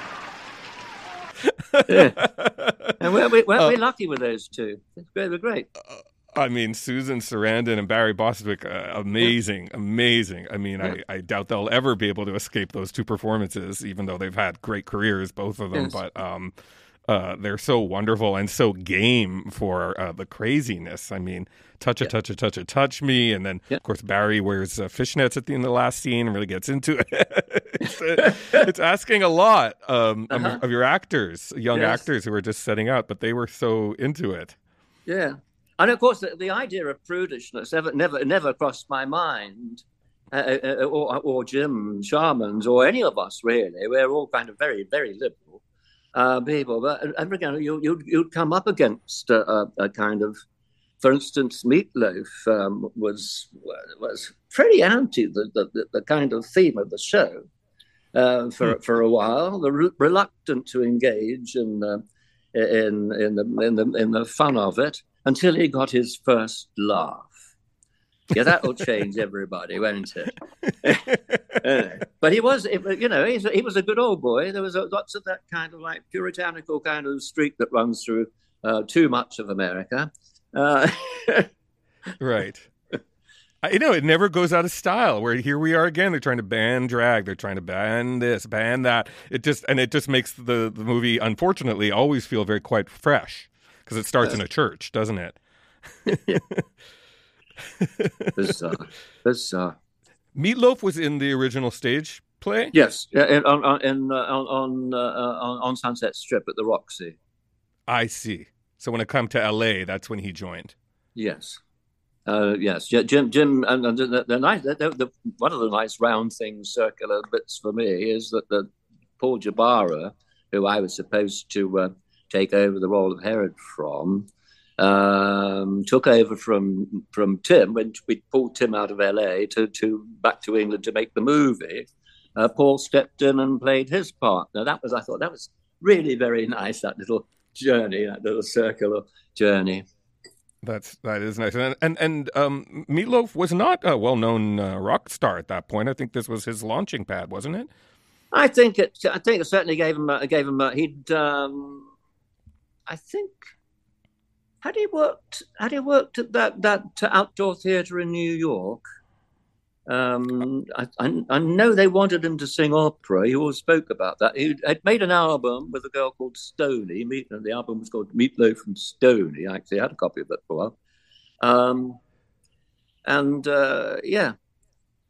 [SPEAKER 4] Yeah. And we're, we're, we're
[SPEAKER 2] uh,
[SPEAKER 4] lucky with those two. They were great.
[SPEAKER 2] Uh, I mean, Susan Sarandon and Barry Bostwick, uh, amazing, amazing. I mean,
[SPEAKER 4] Yeah.
[SPEAKER 2] I, I doubt they'll ever be able to escape those two performances, even though they've had great careers, both of them.
[SPEAKER 4] Yes.
[SPEAKER 2] But um, uh, they're so wonderful and so game for uh, the craziness. I mean, touch a
[SPEAKER 4] Yeah.
[SPEAKER 2] touch a touch a touch me, and then
[SPEAKER 4] Yeah.
[SPEAKER 2] of course Barry wears uh, fishnets at the end of the last scene and really gets into it. it's, uh, it's asking a lot um,
[SPEAKER 4] Uh-huh.
[SPEAKER 2] of, of your actors, young
[SPEAKER 4] Yes.
[SPEAKER 2] actors who are just setting out, but they were so into it.
[SPEAKER 4] Yeah. And of course, the, the idea of prudishness never, never, never crossed my mind, uh, uh, or, or Jim Sharman's, or any of us really. We're all kind of very, very liberal uh, people. But and again, you, you'd, you'd come up against a, a, a kind of, for instance, Meatloaf um, was was pretty anti the, the, the kind of theme of the show uh, for
[SPEAKER 2] Hmm.
[SPEAKER 4] for a while. The re- reluctant to engage in uh, in in the in the in the fun of it. Until he got his first laugh. Yeah, that will change everybody, won't it? Uh, but he was, you know, he's, he was a good old boy. There was lots of that kind of like puritanical kind of streak that runs through uh, too much of America. Uh,
[SPEAKER 2] Right. I, you know, it never goes out of style. Where here we are again. They're trying to ban drag. They're trying to ban this, ban that. It just and it just makes the, the movie, unfortunately, always feel very quite fresh because it starts in a church, doesn't it?
[SPEAKER 4] bizarre, bizarre.
[SPEAKER 2] Meatloaf was in the original stage play.
[SPEAKER 4] Yes, uh, in, on on in, uh, on uh, on on Sunset Strip at the Roxy.
[SPEAKER 2] I see. So when it come to L A, that's when he joined.
[SPEAKER 4] Yes. Uh, yes, Jim, Jim, and, and the, the nice, the, the, one of the nice round things, circular bits for me is that the Paul Jabara, who I was supposed to uh, take over the role of Herod from, um, took over from from Tim when we pulled Tim out of L A to, to back to England to make the movie. Uh, Paul stepped in and played his part. Now that was, I thought, that was really very nice. That little journey, that little circular journey.
[SPEAKER 2] That's that is nice. And and, and um, Meatloaf was not a well-known uh, rock star at that point. I think this was his launching pad, wasn't it?
[SPEAKER 4] I think it. I think it certainly gave him. A, gave him. A, he'd. Um, I think. Had he worked? Had he worked at that that outdoor theatre in New York? Um, I, I, I know they wanted him to sing opera. He always spoke about that. He had made an album with a girl called Stoney. Meat, the album was called Meatloaf and Stoney. I actually had a copy of it for a while. Um, and uh, yeah,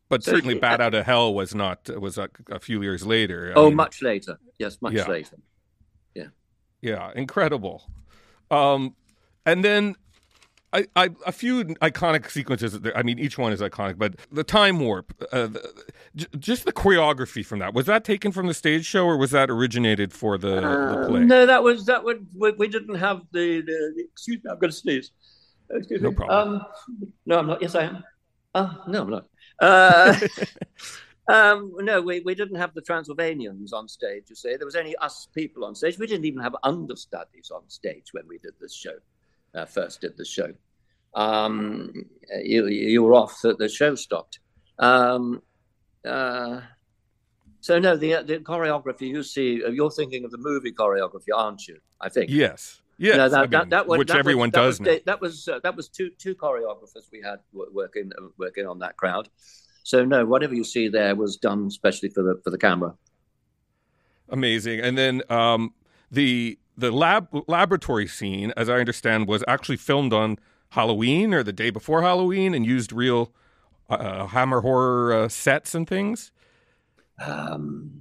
[SPEAKER 2] But
[SPEAKER 4] So,
[SPEAKER 2] certainly,
[SPEAKER 4] yeah.
[SPEAKER 2] Bat Out of Hell was not was a, a few years later. I
[SPEAKER 4] Oh,
[SPEAKER 2] mean,
[SPEAKER 4] much later. Yes, much
[SPEAKER 2] Yeah.
[SPEAKER 4] later.
[SPEAKER 2] yeah, incredible. Um, and then I, I a few iconic sequences. I mean, each one is iconic, but the time warp, uh, the, j- just the choreography from that, was that taken from the stage show, or was that originated for the, the
[SPEAKER 4] Uh,
[SPEAKER 2] play?
[SPEAKER 4] no, that was that would we, we didn't have the, the, the excuse me, I'm going to sneeze. Excuse
[SPEAKER 2] No
[SPEAKER 4] me.
[SPEAKER 2] problem.
[SPEAKER 4] Um, no, I'm not. Yes, I am. Uh, no, I'm not. Uh, um, no, we, we didn't have the Transylvanians on stage. You see, there was only us people on stage. We didn't even have understudies on stage when we did this show. Uh, first did the show. Um, you you were off. The, the show stopped. Um, uh, So no, the the choreography you see, you're thinking of the movie choreography, aren't you? I think.
[SPEAKER 2] Yes, yes.
[SPEAKER 4] No, that,
[SPEAKER 2] I mean,
[SPEAKER 4] that, that was,
[SPEAKER 2] which
[SPEAKER 4] that
[SPEAKER 2] everyone
[SPEAKER 4] was, that
[SPEAKER 2] does
[SPEAKER 4] was,
[SPEAKER 2] now.
[SPEAKER 4] That was uh, that was two two choreographers we had wo- working uh, working on that crowd. So no, whatever you see there was done especially for the for the camera.
[SPEAKER 2] Amazing. And then um, the the lab laboratory scene, as I understand, was actually filmed on Halloween or the day before Halloween, and used real uh, Hammer horror uh, sets and things.
[SPEAKER 4] Um,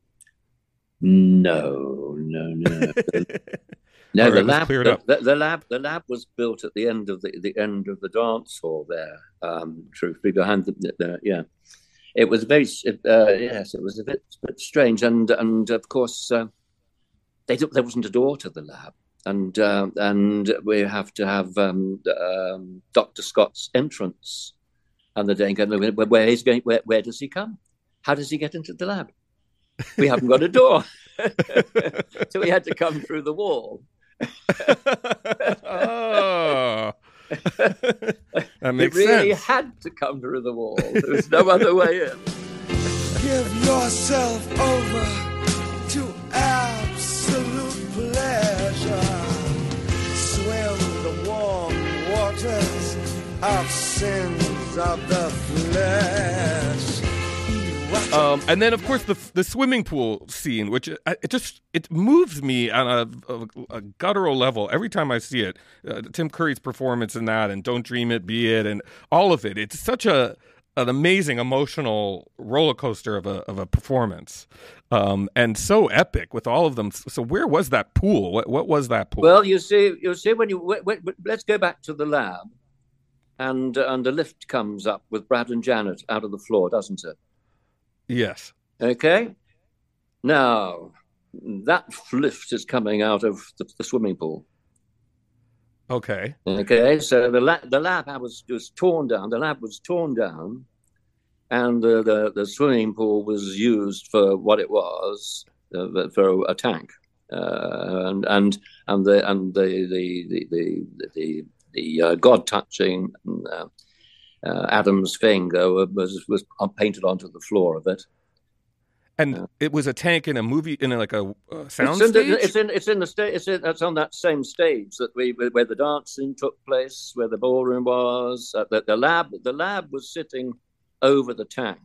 [SPEAKER 4] no, no, no. No,
[SPEAKER 2] All
[SPEAKER 4] the
[SPEAKER 2] right, let's
[SPEAKER 4] lab,
[SPEAKER 2] clear it
[SPEAKER 4] the,
[SPEAKER 2] up.
[SPEAKER 4] the, the lab, the lab was built at the end of the, the end of the dance hall there. Um, truthfully, behind the, the, the yeah, it was very uh, yes, it was a bit, bit strange, and and of course, uh, they there wasn't a door to the lab, and uh, and we have to have um, um, Doctor Scott's entrance, and the day going, where he's going, where where does he come? How does he get into the lab? We haven't got a door, so we had to come through the wall.
[SPEAKER 2] Oh, that makes
[SPEAKER 4] it really
[SPEAKER 2] sense.
[SPEAKER 4] had to come through the wall. There was no other way in.
[SPEAKER 8] Give yourself over to absolute pleasure. Swim the warm waters of sins of the flesh.
[SPEAKER 2] Um, and then, of course, the the swimming pool scene, which uh, it just it moves me on a, a, a guttural level every time I see it. Uh, Tim Curry's performance in that, and "Don't Dream It, Be It," and all of it. It's such a an amazing emotional roller coaster of a of a performance, um, and so epic with all of them. So, where was that pool? What what was that pool?
[SPEAKER 4] Well, you see, you see when you wait, wait, let's go back to the lab, and uh, and the lift comes up with Brad and Janet out of the floor, doesn't it?
[SPEAKER 2] Yes.
[SPEAKER 4] Okay. Now, that lift is coming out of the, the swimming pool.
[SPEAKER 2] Okay.
[SPEAKER 4] Okay. So the lab, the lab was was torn down. The lab was torn down, and the the, the swimming pool was used for what it was, uh, for a tank, uh, and and and the and the the the the the, the uh, God touching. Uh, Uh, Adam's finger was was painted onto the floor of it,
[SPEAKER 2] and
[SPEAKER 4] uh,
[SPEAKER 2] it was a tank in a movie in a, like a uh, sound
[SPEAKER 4] it's in
[SPEAKER 2] stage.
[SPEAKER 4] the, it's in it's in the stage. It's, it's on that same stage that we where the dancing took place, where the ballroom was. Uh, the, the lab the lab was sitting over the tank.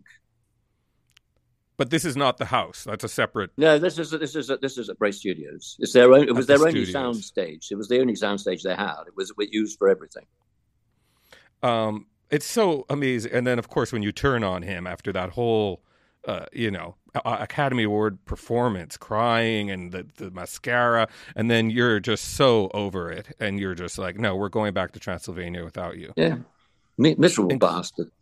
[SPEAKER 2] But this is not the house. That's a separate.
[SPEAKER 4] No, this is this is this is at Bray Studios. It's their own. It was
[SPEAKER 2] At the
[SPEAKER 4] their only
[SPEAKER 2] studios.
[SPEAKER 4] sound stage. It was the only sound stage they had. It was used for everything.
[SPEAKER 2] Um, it's so amazing. And then, of course, when you turn on him after that whole, uh, you know, a- Academy Award performance, crying and the, the mascara, and then you're just so over it, and you're just like, no, we're going back to Transylvania without you.
[SPEAKER 4] Yeah, Mi- miserable
[SPEAKER 2] And-
[SPEAKER 4] bastard.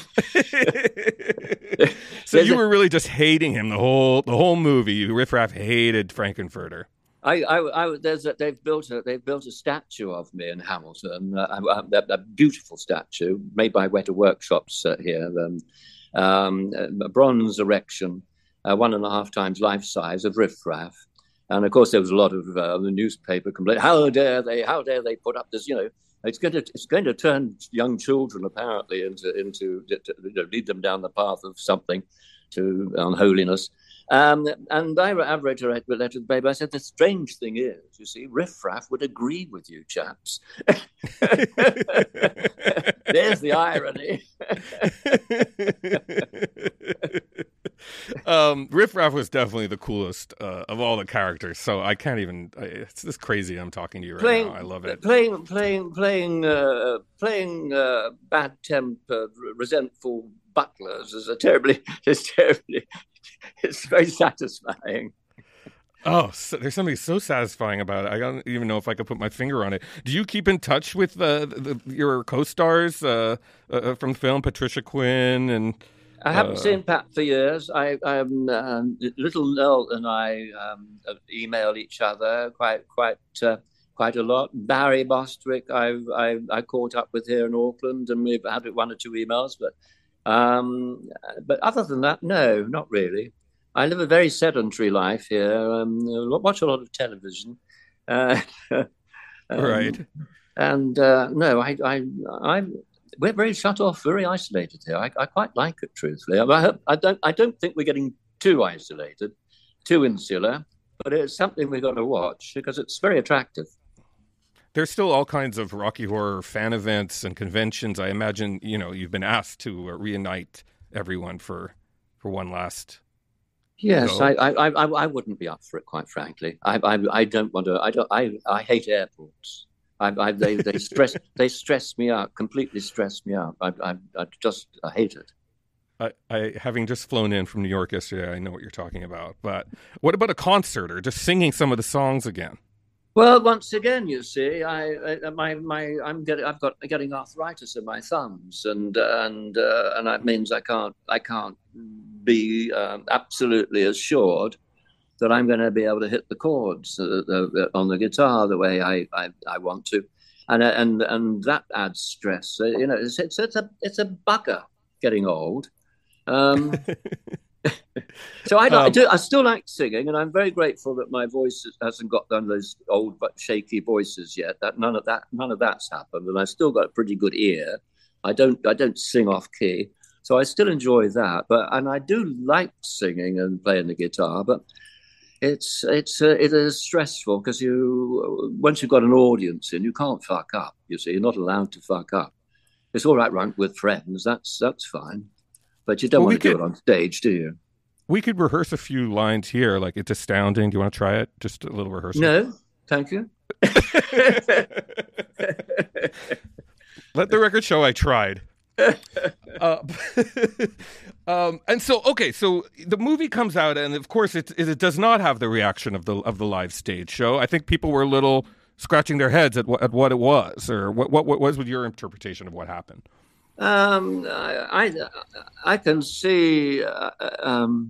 [SPEAKER 2] So you were really just hating him the whole the whole movie. Riff Raff hated Frankenfurter.
[SPEAKER 4] I, I, I, there's a, they've built a, they've built a statue of me in Hamilton, uh, a, a, a beautiful statue made by Weta Workshops uh, here, um, um, a bronze erection, uh, one and a half times life size of Riff Raff, and of course there was a lot of uh, the newspaper complaint. How dare they? How dare they put up this? You know, it's going to it's going to turn young children apparently into into to, to, you know, lead them down the path of something to unholiness. Um, and I, I wrote a letter to the paper. I said, the strange thing is, you see, Riff Raff would agree with you chaps. There's the irony.
[SPEAKER 2] um, Riff Raff was definitely the coolest uh, of all the characters. So I can't even. I, it's just crazy. I'm talking to you right
[SPEAKER 4] Playing,
[SPEAKER 2] now. I love it.
[SPEAKER 4] Playing, playing, playing, uh, playing uh, bad-tempered, resentful butlers is a terribly, it's terribly, it's very satisfying.
[SPEAKER 2] Oh, so there's something so satisfying about it. I don't even know if I could put my finger on it. Do you keep in touch with uh, the, your co-stars uh, uh, from the film, Patricia Quinn and?
[SPEAKER 4] I haven't
[SPEAKER 2] uh,
[SPEAKER 4] seen Pat for years. I, um, um, little Noel and I um, email each other quite, quite, uh, quite a lot. Barry Bostwick, I, I, I caught up with here in Auckland, and we've had one or two emails. But, um, but other than that, no, not really. I live a very sedentary life here. Um, watch a lot of television, uh, um,
[SPEAKER 2] right?
[SPEAKER 4] And uh, no, I, I, I, we're very shut off, very isolated here. I, I quite like it, truthfully. I, hope, I don't, I don't think we're getting too isolated, too insular, but it's something we've got to watch because it's very attractive.
[SPEAKER 2] There's still all kinds of Rocky Horror fan events and conventions. I imagine, you know, you've been asked to uh, reunite everyone for for one last.
[SPEAKER 4] Yes,
[SPEAKER 2] go.
[SPEAKER 4] I, I, I, I wouldn't be up for it, quite frankly. I, I, I don't want to. I don't. I, I hate airports. I, I they, they stress, they stress me out. Completely stress me out. I, I, I just, I hate it.
[SPEAKER 2] I, I, having just flown in from New York yesterday, I know what you're talking about. But what about a concert or just singing some of the songs again?
[SPEAKER 4] Well, once again, you see, I, I my my I'm getting I've got getting arthritis in my thumbs, and and uh, and that means I can't I can't be um, absolutely assured that I'm going to be able to hit the chords uh, uh, on the guitar the way I, I, I want to, and and and that adds stress. Uh, you know, it's, it's it's a it's a bugger getting old. Um, So I, um, I do. I still like singing, and I'm very grateful that my voice hasn't got none of those old but shaky voices yet. That none of that, none of that's happened, and I've still got a pretty good ear. I don't. I don't sing off key, so I still enjoy that. But and I do like singing and playing the guitar, but it's it's uh, it is stressful because you once you've got an audience in, you can't fuck up. You see, you're not allowed to fuck up. It's all right, right with friends. That's that's fine, but you don't well, want to could... do it on stage, do you?
[SPEAKER 2] We could rehearse a few lines here, like It's Astounding. Do you want to try it? Just a little rehearsal.
[SPEAKER 4] No, thank you.
[SPEAKER 2] Let the record show I tried. uh, um, and so, okay, so the movie comes out, and of course, it, it does not have the reaction of the of the live stage show. I think people were a little scratching their heads at what, at what it was, or what, what what was with your interpretation of what happened.
[SPEAKER 4] Um, I, I, I can see, uh, um,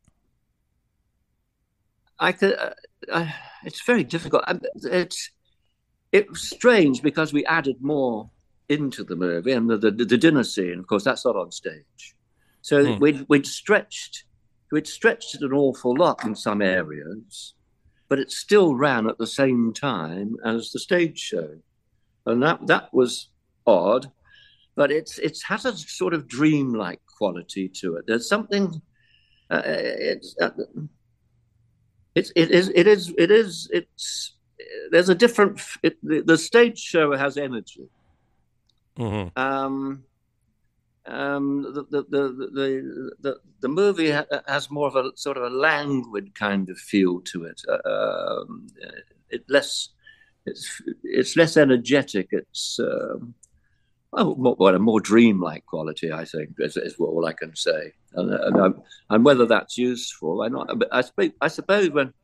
[SPEAKER 4] I could, uh, uh, it's very difficult. It's, it's strange because we added more into the movie, and the, the, the dinner scene, of course, that's not on stage. So mm. we'd, we'd stretched, we'd stretched it an awful lot in some areas, but it still ran at the same time as the stage show. And that, that was odd. But it's it's has a sort of dreamlike quality to it. There's something. Uh, it's uh, it's it is it is it is it's. There's a different. It, the, the stage show has energy. Mm-hmm. Um, um, the, the, the the the the movie has more of a sort of a languid kind of feel to it. Uh, um, it less. It's it's less energetic. It's. Um, Oh, more, a more dreamlike quality, I think, is, is all I can say. And, and, and whether that's useful, I not. I, speak, I suppose when.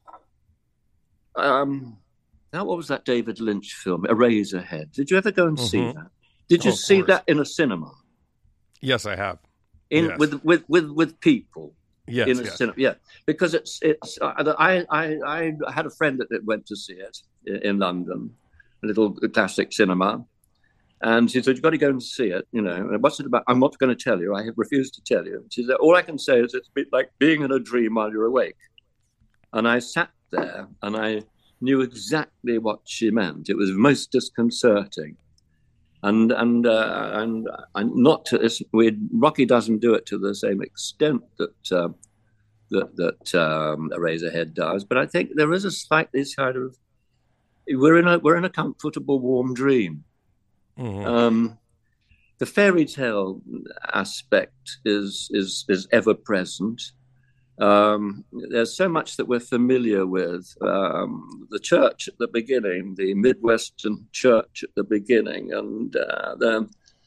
[SPEAKER 4] Um, now, what was that David Lynch film, Eraserhead? Did you ever go and mm-hmm. see that? Did you oh, see that in a cinema?
[SPEAKER 2] Yes, I have.
[SPEAKER 4] In
[SPEAKER 2] yes.
[SPEAKER 4] with with with with people.
[SPEAKER 2] Yes,
[SPEAKER 4] in a
[SPEAKER 2] yes.
[SPEAKER 4] cinema, yeah, because it's it's. I I I had a friend that went to see it in, in London, a little classic cinema. And she said, you've got to go and see it, you know. And what's it about? I'm not going to tell you. I have refused to tell you. She said, all I can say is it's a bit like being in a dream while you're awake. And I sat there and I knew exactly what she meant. It was most disconcerting. And and uh, and, and not to, we Rocky doesn't do it to the same extent that uh, that, that um, Eraserhead does. But I think there is a slightly kind of, we're in a we're in a comfortable, warm dream. Mm-hmm. Um, the fairy tale aspect is is is ever present. Um, there's so much that we're familiar with. Um, the church at the beginning, the Midwestern church at the beginning, and uh, the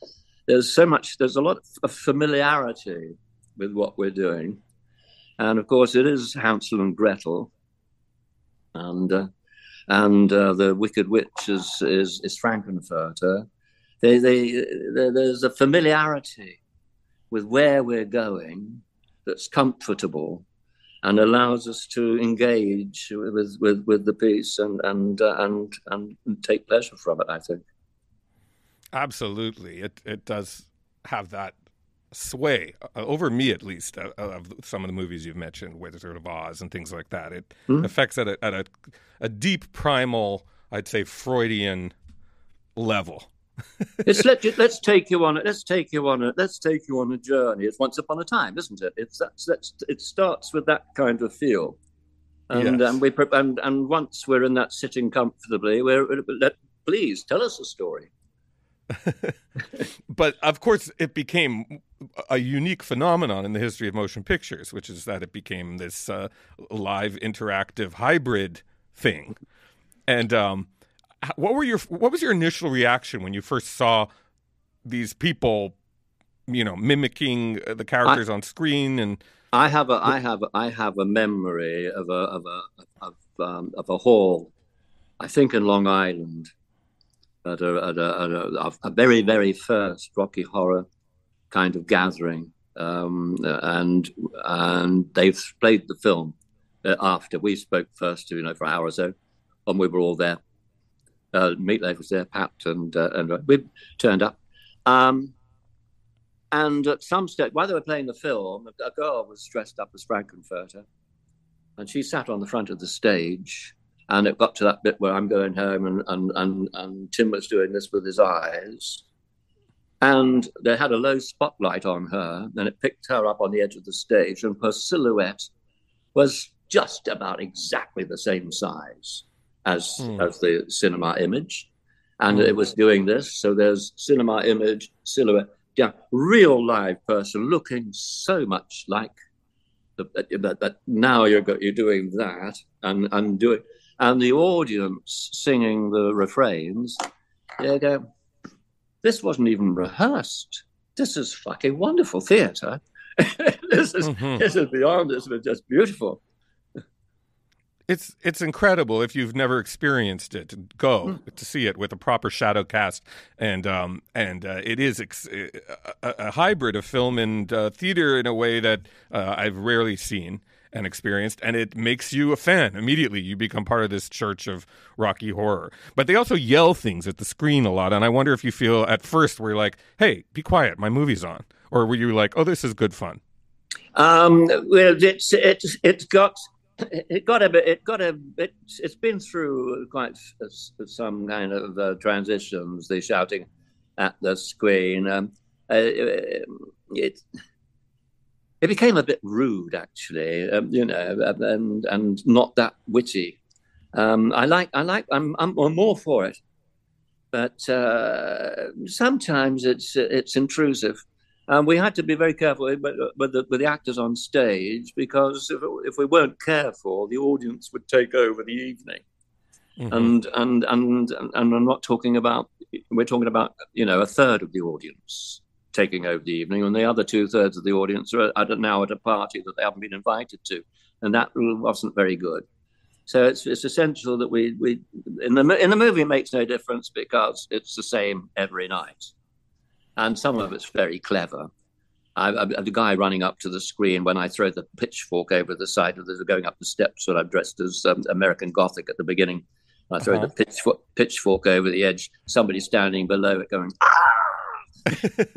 [SPEAKER 4] there's so much, there's a lot of familiarity with what we're doing. And of course, it is Hansel and Gretel. And uh, and uh, the Wicked Witch is, is, is Frankenfurter. They, they, they, there's a familiarity with where we're going that's comfortable and allows us to engage with, with, with the piece and and, uh, and and take pleasure from it, I think.
[SPEAKER 2] Absolutely. It it does have that sway, uh, over me at least, uh, of some of the movies you've mentioned, Wizard of Oz and things like that. It mm-hmm. affects at, a, at a, a deep, primal, I'd say, Freudian level.
[SPEAKER 4] It's let you, let's take you on it. Let's take you on it. Let's take you on a journey. It's Once Upon a Time, isn't it? It's that's, that's it starts with that kind of feel, and
[SPEAKER 2] yes.
[SPEAKER 4] um, we and and once we're in that sitting comfortably, we're let please tell us a story.
[SPEAKER 2] But of course, it became a unique phenomenon in the history of motion pictures, which is that it became this uh, live, interactive, hybrid thing, and. Um, What were your What was your initial reaction when you first saw these people, you know, mimicking the characters I, on screen? And
[SPEAKER 4] I have a I have I have a memory of a of a of, um, of a hall, I think in Long Island, at a at a, at a, a very very first Rocky Horror kind of gathering, um, and and they played the film after we spoke first, you know, for an hour or so, and we were all there. Uh, Meatloaf was there, Pat, and uh, and uh, we turned up. Um, and at some stage, while they were playing the film, a girl was dressed up as Frankenfurter, and she sat on the front of the stage. And it got to that bit where I'm going home, and and and, and Tim was doing this with his eyes, and they had a low spotlight on her, and it picked her up on the edge of the stage, and her silhouette was just about exactly the same size as mm. as the cinema image, and mm. it was doing this. So there's cinema image, silhouette, yeah, real live person looking so much like the, that, that now you're go, you're doing that and and doing, and the audience singing the refrains. They go, this wasn't even rehearsed. This is fucking wonderful theatre. this is mm-hmm. this is beyond this, but just beautiful.
[SPEAKER 2] It's it's incredible if you've never experienced it. Go mm. to see it with a proper shadow cast, and um and uh, it is ex- a, a hybrid of film and uh, theater in a way that uh, I've rarely seen and experienced, and it makes you a fan immediately. You become part of this church of Rocky Horror. But they also yell things at the screen a lot, and I wonder if you feel at first where you're like, "Hey, be quiet, my movie's on," or were you like, "Oh, this is good fun"?
[SPEAKER 4] Um, well, it's it's it's got. It got a bit. It got a. It, it's been through quite some kind of uh, transitions. The shouting at the screen. Um, uh, it it became a bit rude, actually. Um, you know, and and not that witty. Um, I like. I like. I'm. I'm more for it, but uh, sometimes it's it's intrusive. And we had to be very careful with, with, the, with the actors on stage, because if, if we weren't careful, the audience would take over the evening. Mm-hmm. And, and and and and I'm not talking about, we're talking about, you know, a third of the audience taking over the evening, and the other two thirds of the audience are at, now at a party that they haven't been invited to, and that wasn't very good. So it's it's essential that we we in the in the movie it makes no difference because it's the same every night. And some of it's very clever. I, I, the guy running up to the screen when I throw the pitchfork over the side of the going up the steps when I'm dressed as um, American Gothic at the beginning. I throw uh-huh. the pitchfork, pitchfork over the edge. Somebody standing below it going, ah!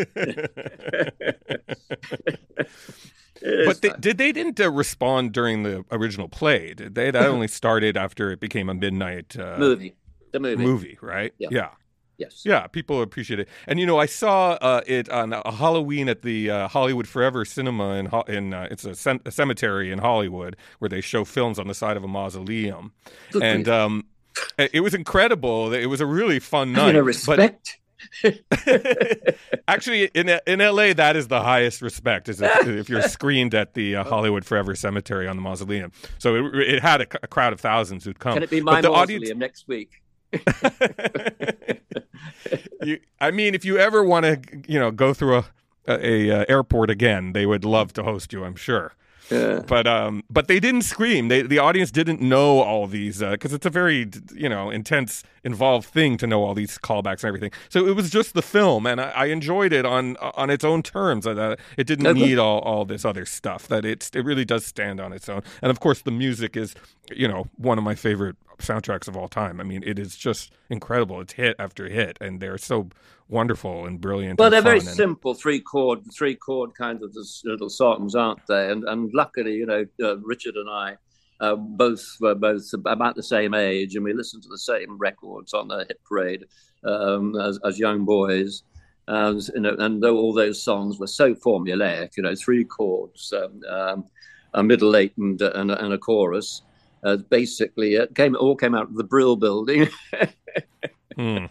[SPEAKER 2] But they, did they didn't uh, respond during the original play? Did they? That only started after it became a midnight uh,
[SPEAKER 4] movie. The movie,
[SPEAKER 2] movie, right?
[SPEAKER 4] Yeah.
[SPEAKER 2] yeah.
[SPEAKER 4] Yes.
[SPEAKER 2] Yeah, people appreciate it. And, you know, I saw uh, it on a Halloween at the uh, Hollywood Forever Cinema in, in uh, it's a, c- a cemetery in Hollywood where they show films on the side of a mausoleum.
[SPEAKER 4] Good
[SPEAKER 2] and um, it was incredible. It was a really fun night.
[SPEAKER 4] You know, respect.
[SPEAKER 2] But actually, in in L A, that is the highest respect, is if, if you're screened at the uh, Hollywood Forever Cemetery on the mausoleum. So it, it had a, a crowd of thousands who'd come.
[SPEAKER 4] Can it be my
[SPEAKER 2] but the
[SPEAKER 4] mausoleum
[SPEAKER 2] audience...
[SPEAKER 4] next week?
[SPEAKER 2] you, I mean, if you ever want to, you know, go through a, a, a airport again, they would love to host you, I'm sure.
[SPEAKER 4] Yeah.
[SPEAKER 2] But um, but they didn't scream. They the audience didn't know all these because uh, it's a very you know intense, involved thing to know all these callbacks and everything. So it was just the film, and I, I enjoyed it on on its own terms. Uh, it didn't okay. need all, all this other stuff. That it's it really does stand on its own. And of course, the music is you know one of my favorite soundtracks of all time. I mean, it is just incredible. It's hit after hit, and they're so wonderful and brilliant.
[SPEAKER 4] Well,
[SPEAKER 2] and
[SPEAKER 4] they're very
[SPEAKER 2] and...
[SPEAKER 4] simple three chord, three chord kind of little songs, aren't they? And and luckily, you know, uh, Richard and I uh, both were both about the same age, and we listened to the same records on the hit parade um, as, as young boys. And you know, and all those songs were so formulaic, you know, three chords, um, um, a middle eight and and, and a chorus. Uh, basically, it came all came out of the Brill Building.
[SPEAKER 2] hmm.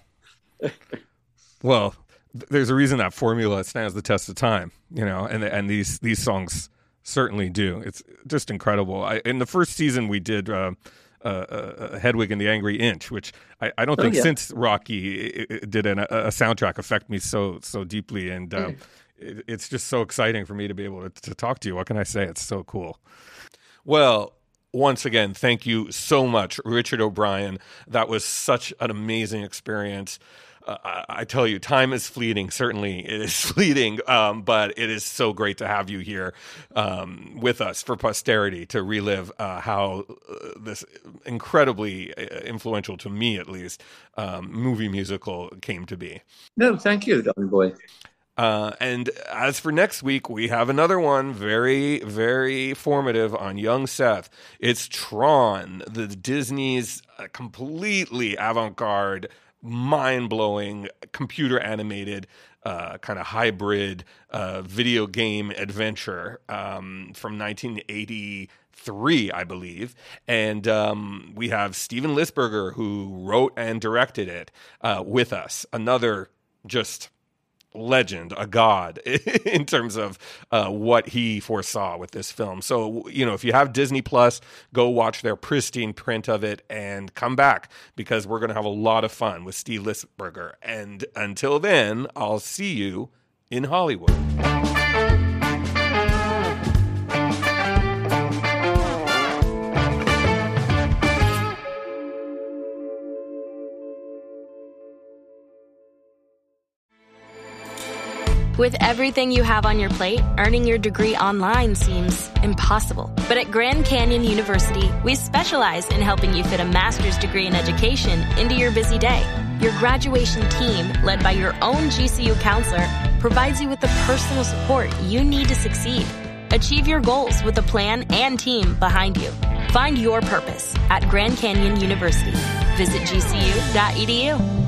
[SPEAKER 2] Well, there's a reason that formula stands the test of time, you know, and and these these songs certainly do. It's just incredible. I, in the first season, we did uh, uh, uh, Hedwig and the Angry Inch, which I, I don't think oh, yeah. since Rocky it, it did an, a, a soundtrack affect me so so deeply, and um, it, it's just so exciting for me to be able to, to talk to you. What can I say? It's so cool. Well. Once again, thank you so much, Richard O'Brien. That was such an amazing experience. Uh, I, I tell you, time is fleeting. Certainly, it is fleeting, um, but it is so great to have you here um, with us for posterity to relive uh, how uh, this incredibly influential, to me at least, um, movie musical came to be.
[SPEAKER 4] No, thank you, Don Boy.
[SPEAKER 2] Uh, and as for next week, we have another one very, very formative on young Seth. It's Tron, the Disney's uh, completely avant-garde, mind-blowing, computer-animated, uh, kind of hybrid uh, video game adventure um, from nineteen eighty-three, I believe. And um, we have Steven Lisberger, who wrote and directed it, uh, with us. Another just... legend, a god in terms of uh, what he foresaw with this film. So, you know, if you have Disney Plus, go watch their pristine print of it and come back because we're going to have a lot of fun with Steve Lisberger. And until then, I'll see you in Hollywood.
[SPEAKER 9] With everything you have on your plate, earning your degree online seems impossible. But at Grand Canyon University, we specialize in helping you fit a master's degree in education into your busy day. Your graduation team, led by your own G C U counselor, provides you with the personal support you need to succeed. Achieve your goals with a plan and team behind you. Find your purpose at Grand Canyon University. Visit G C U dot E D U.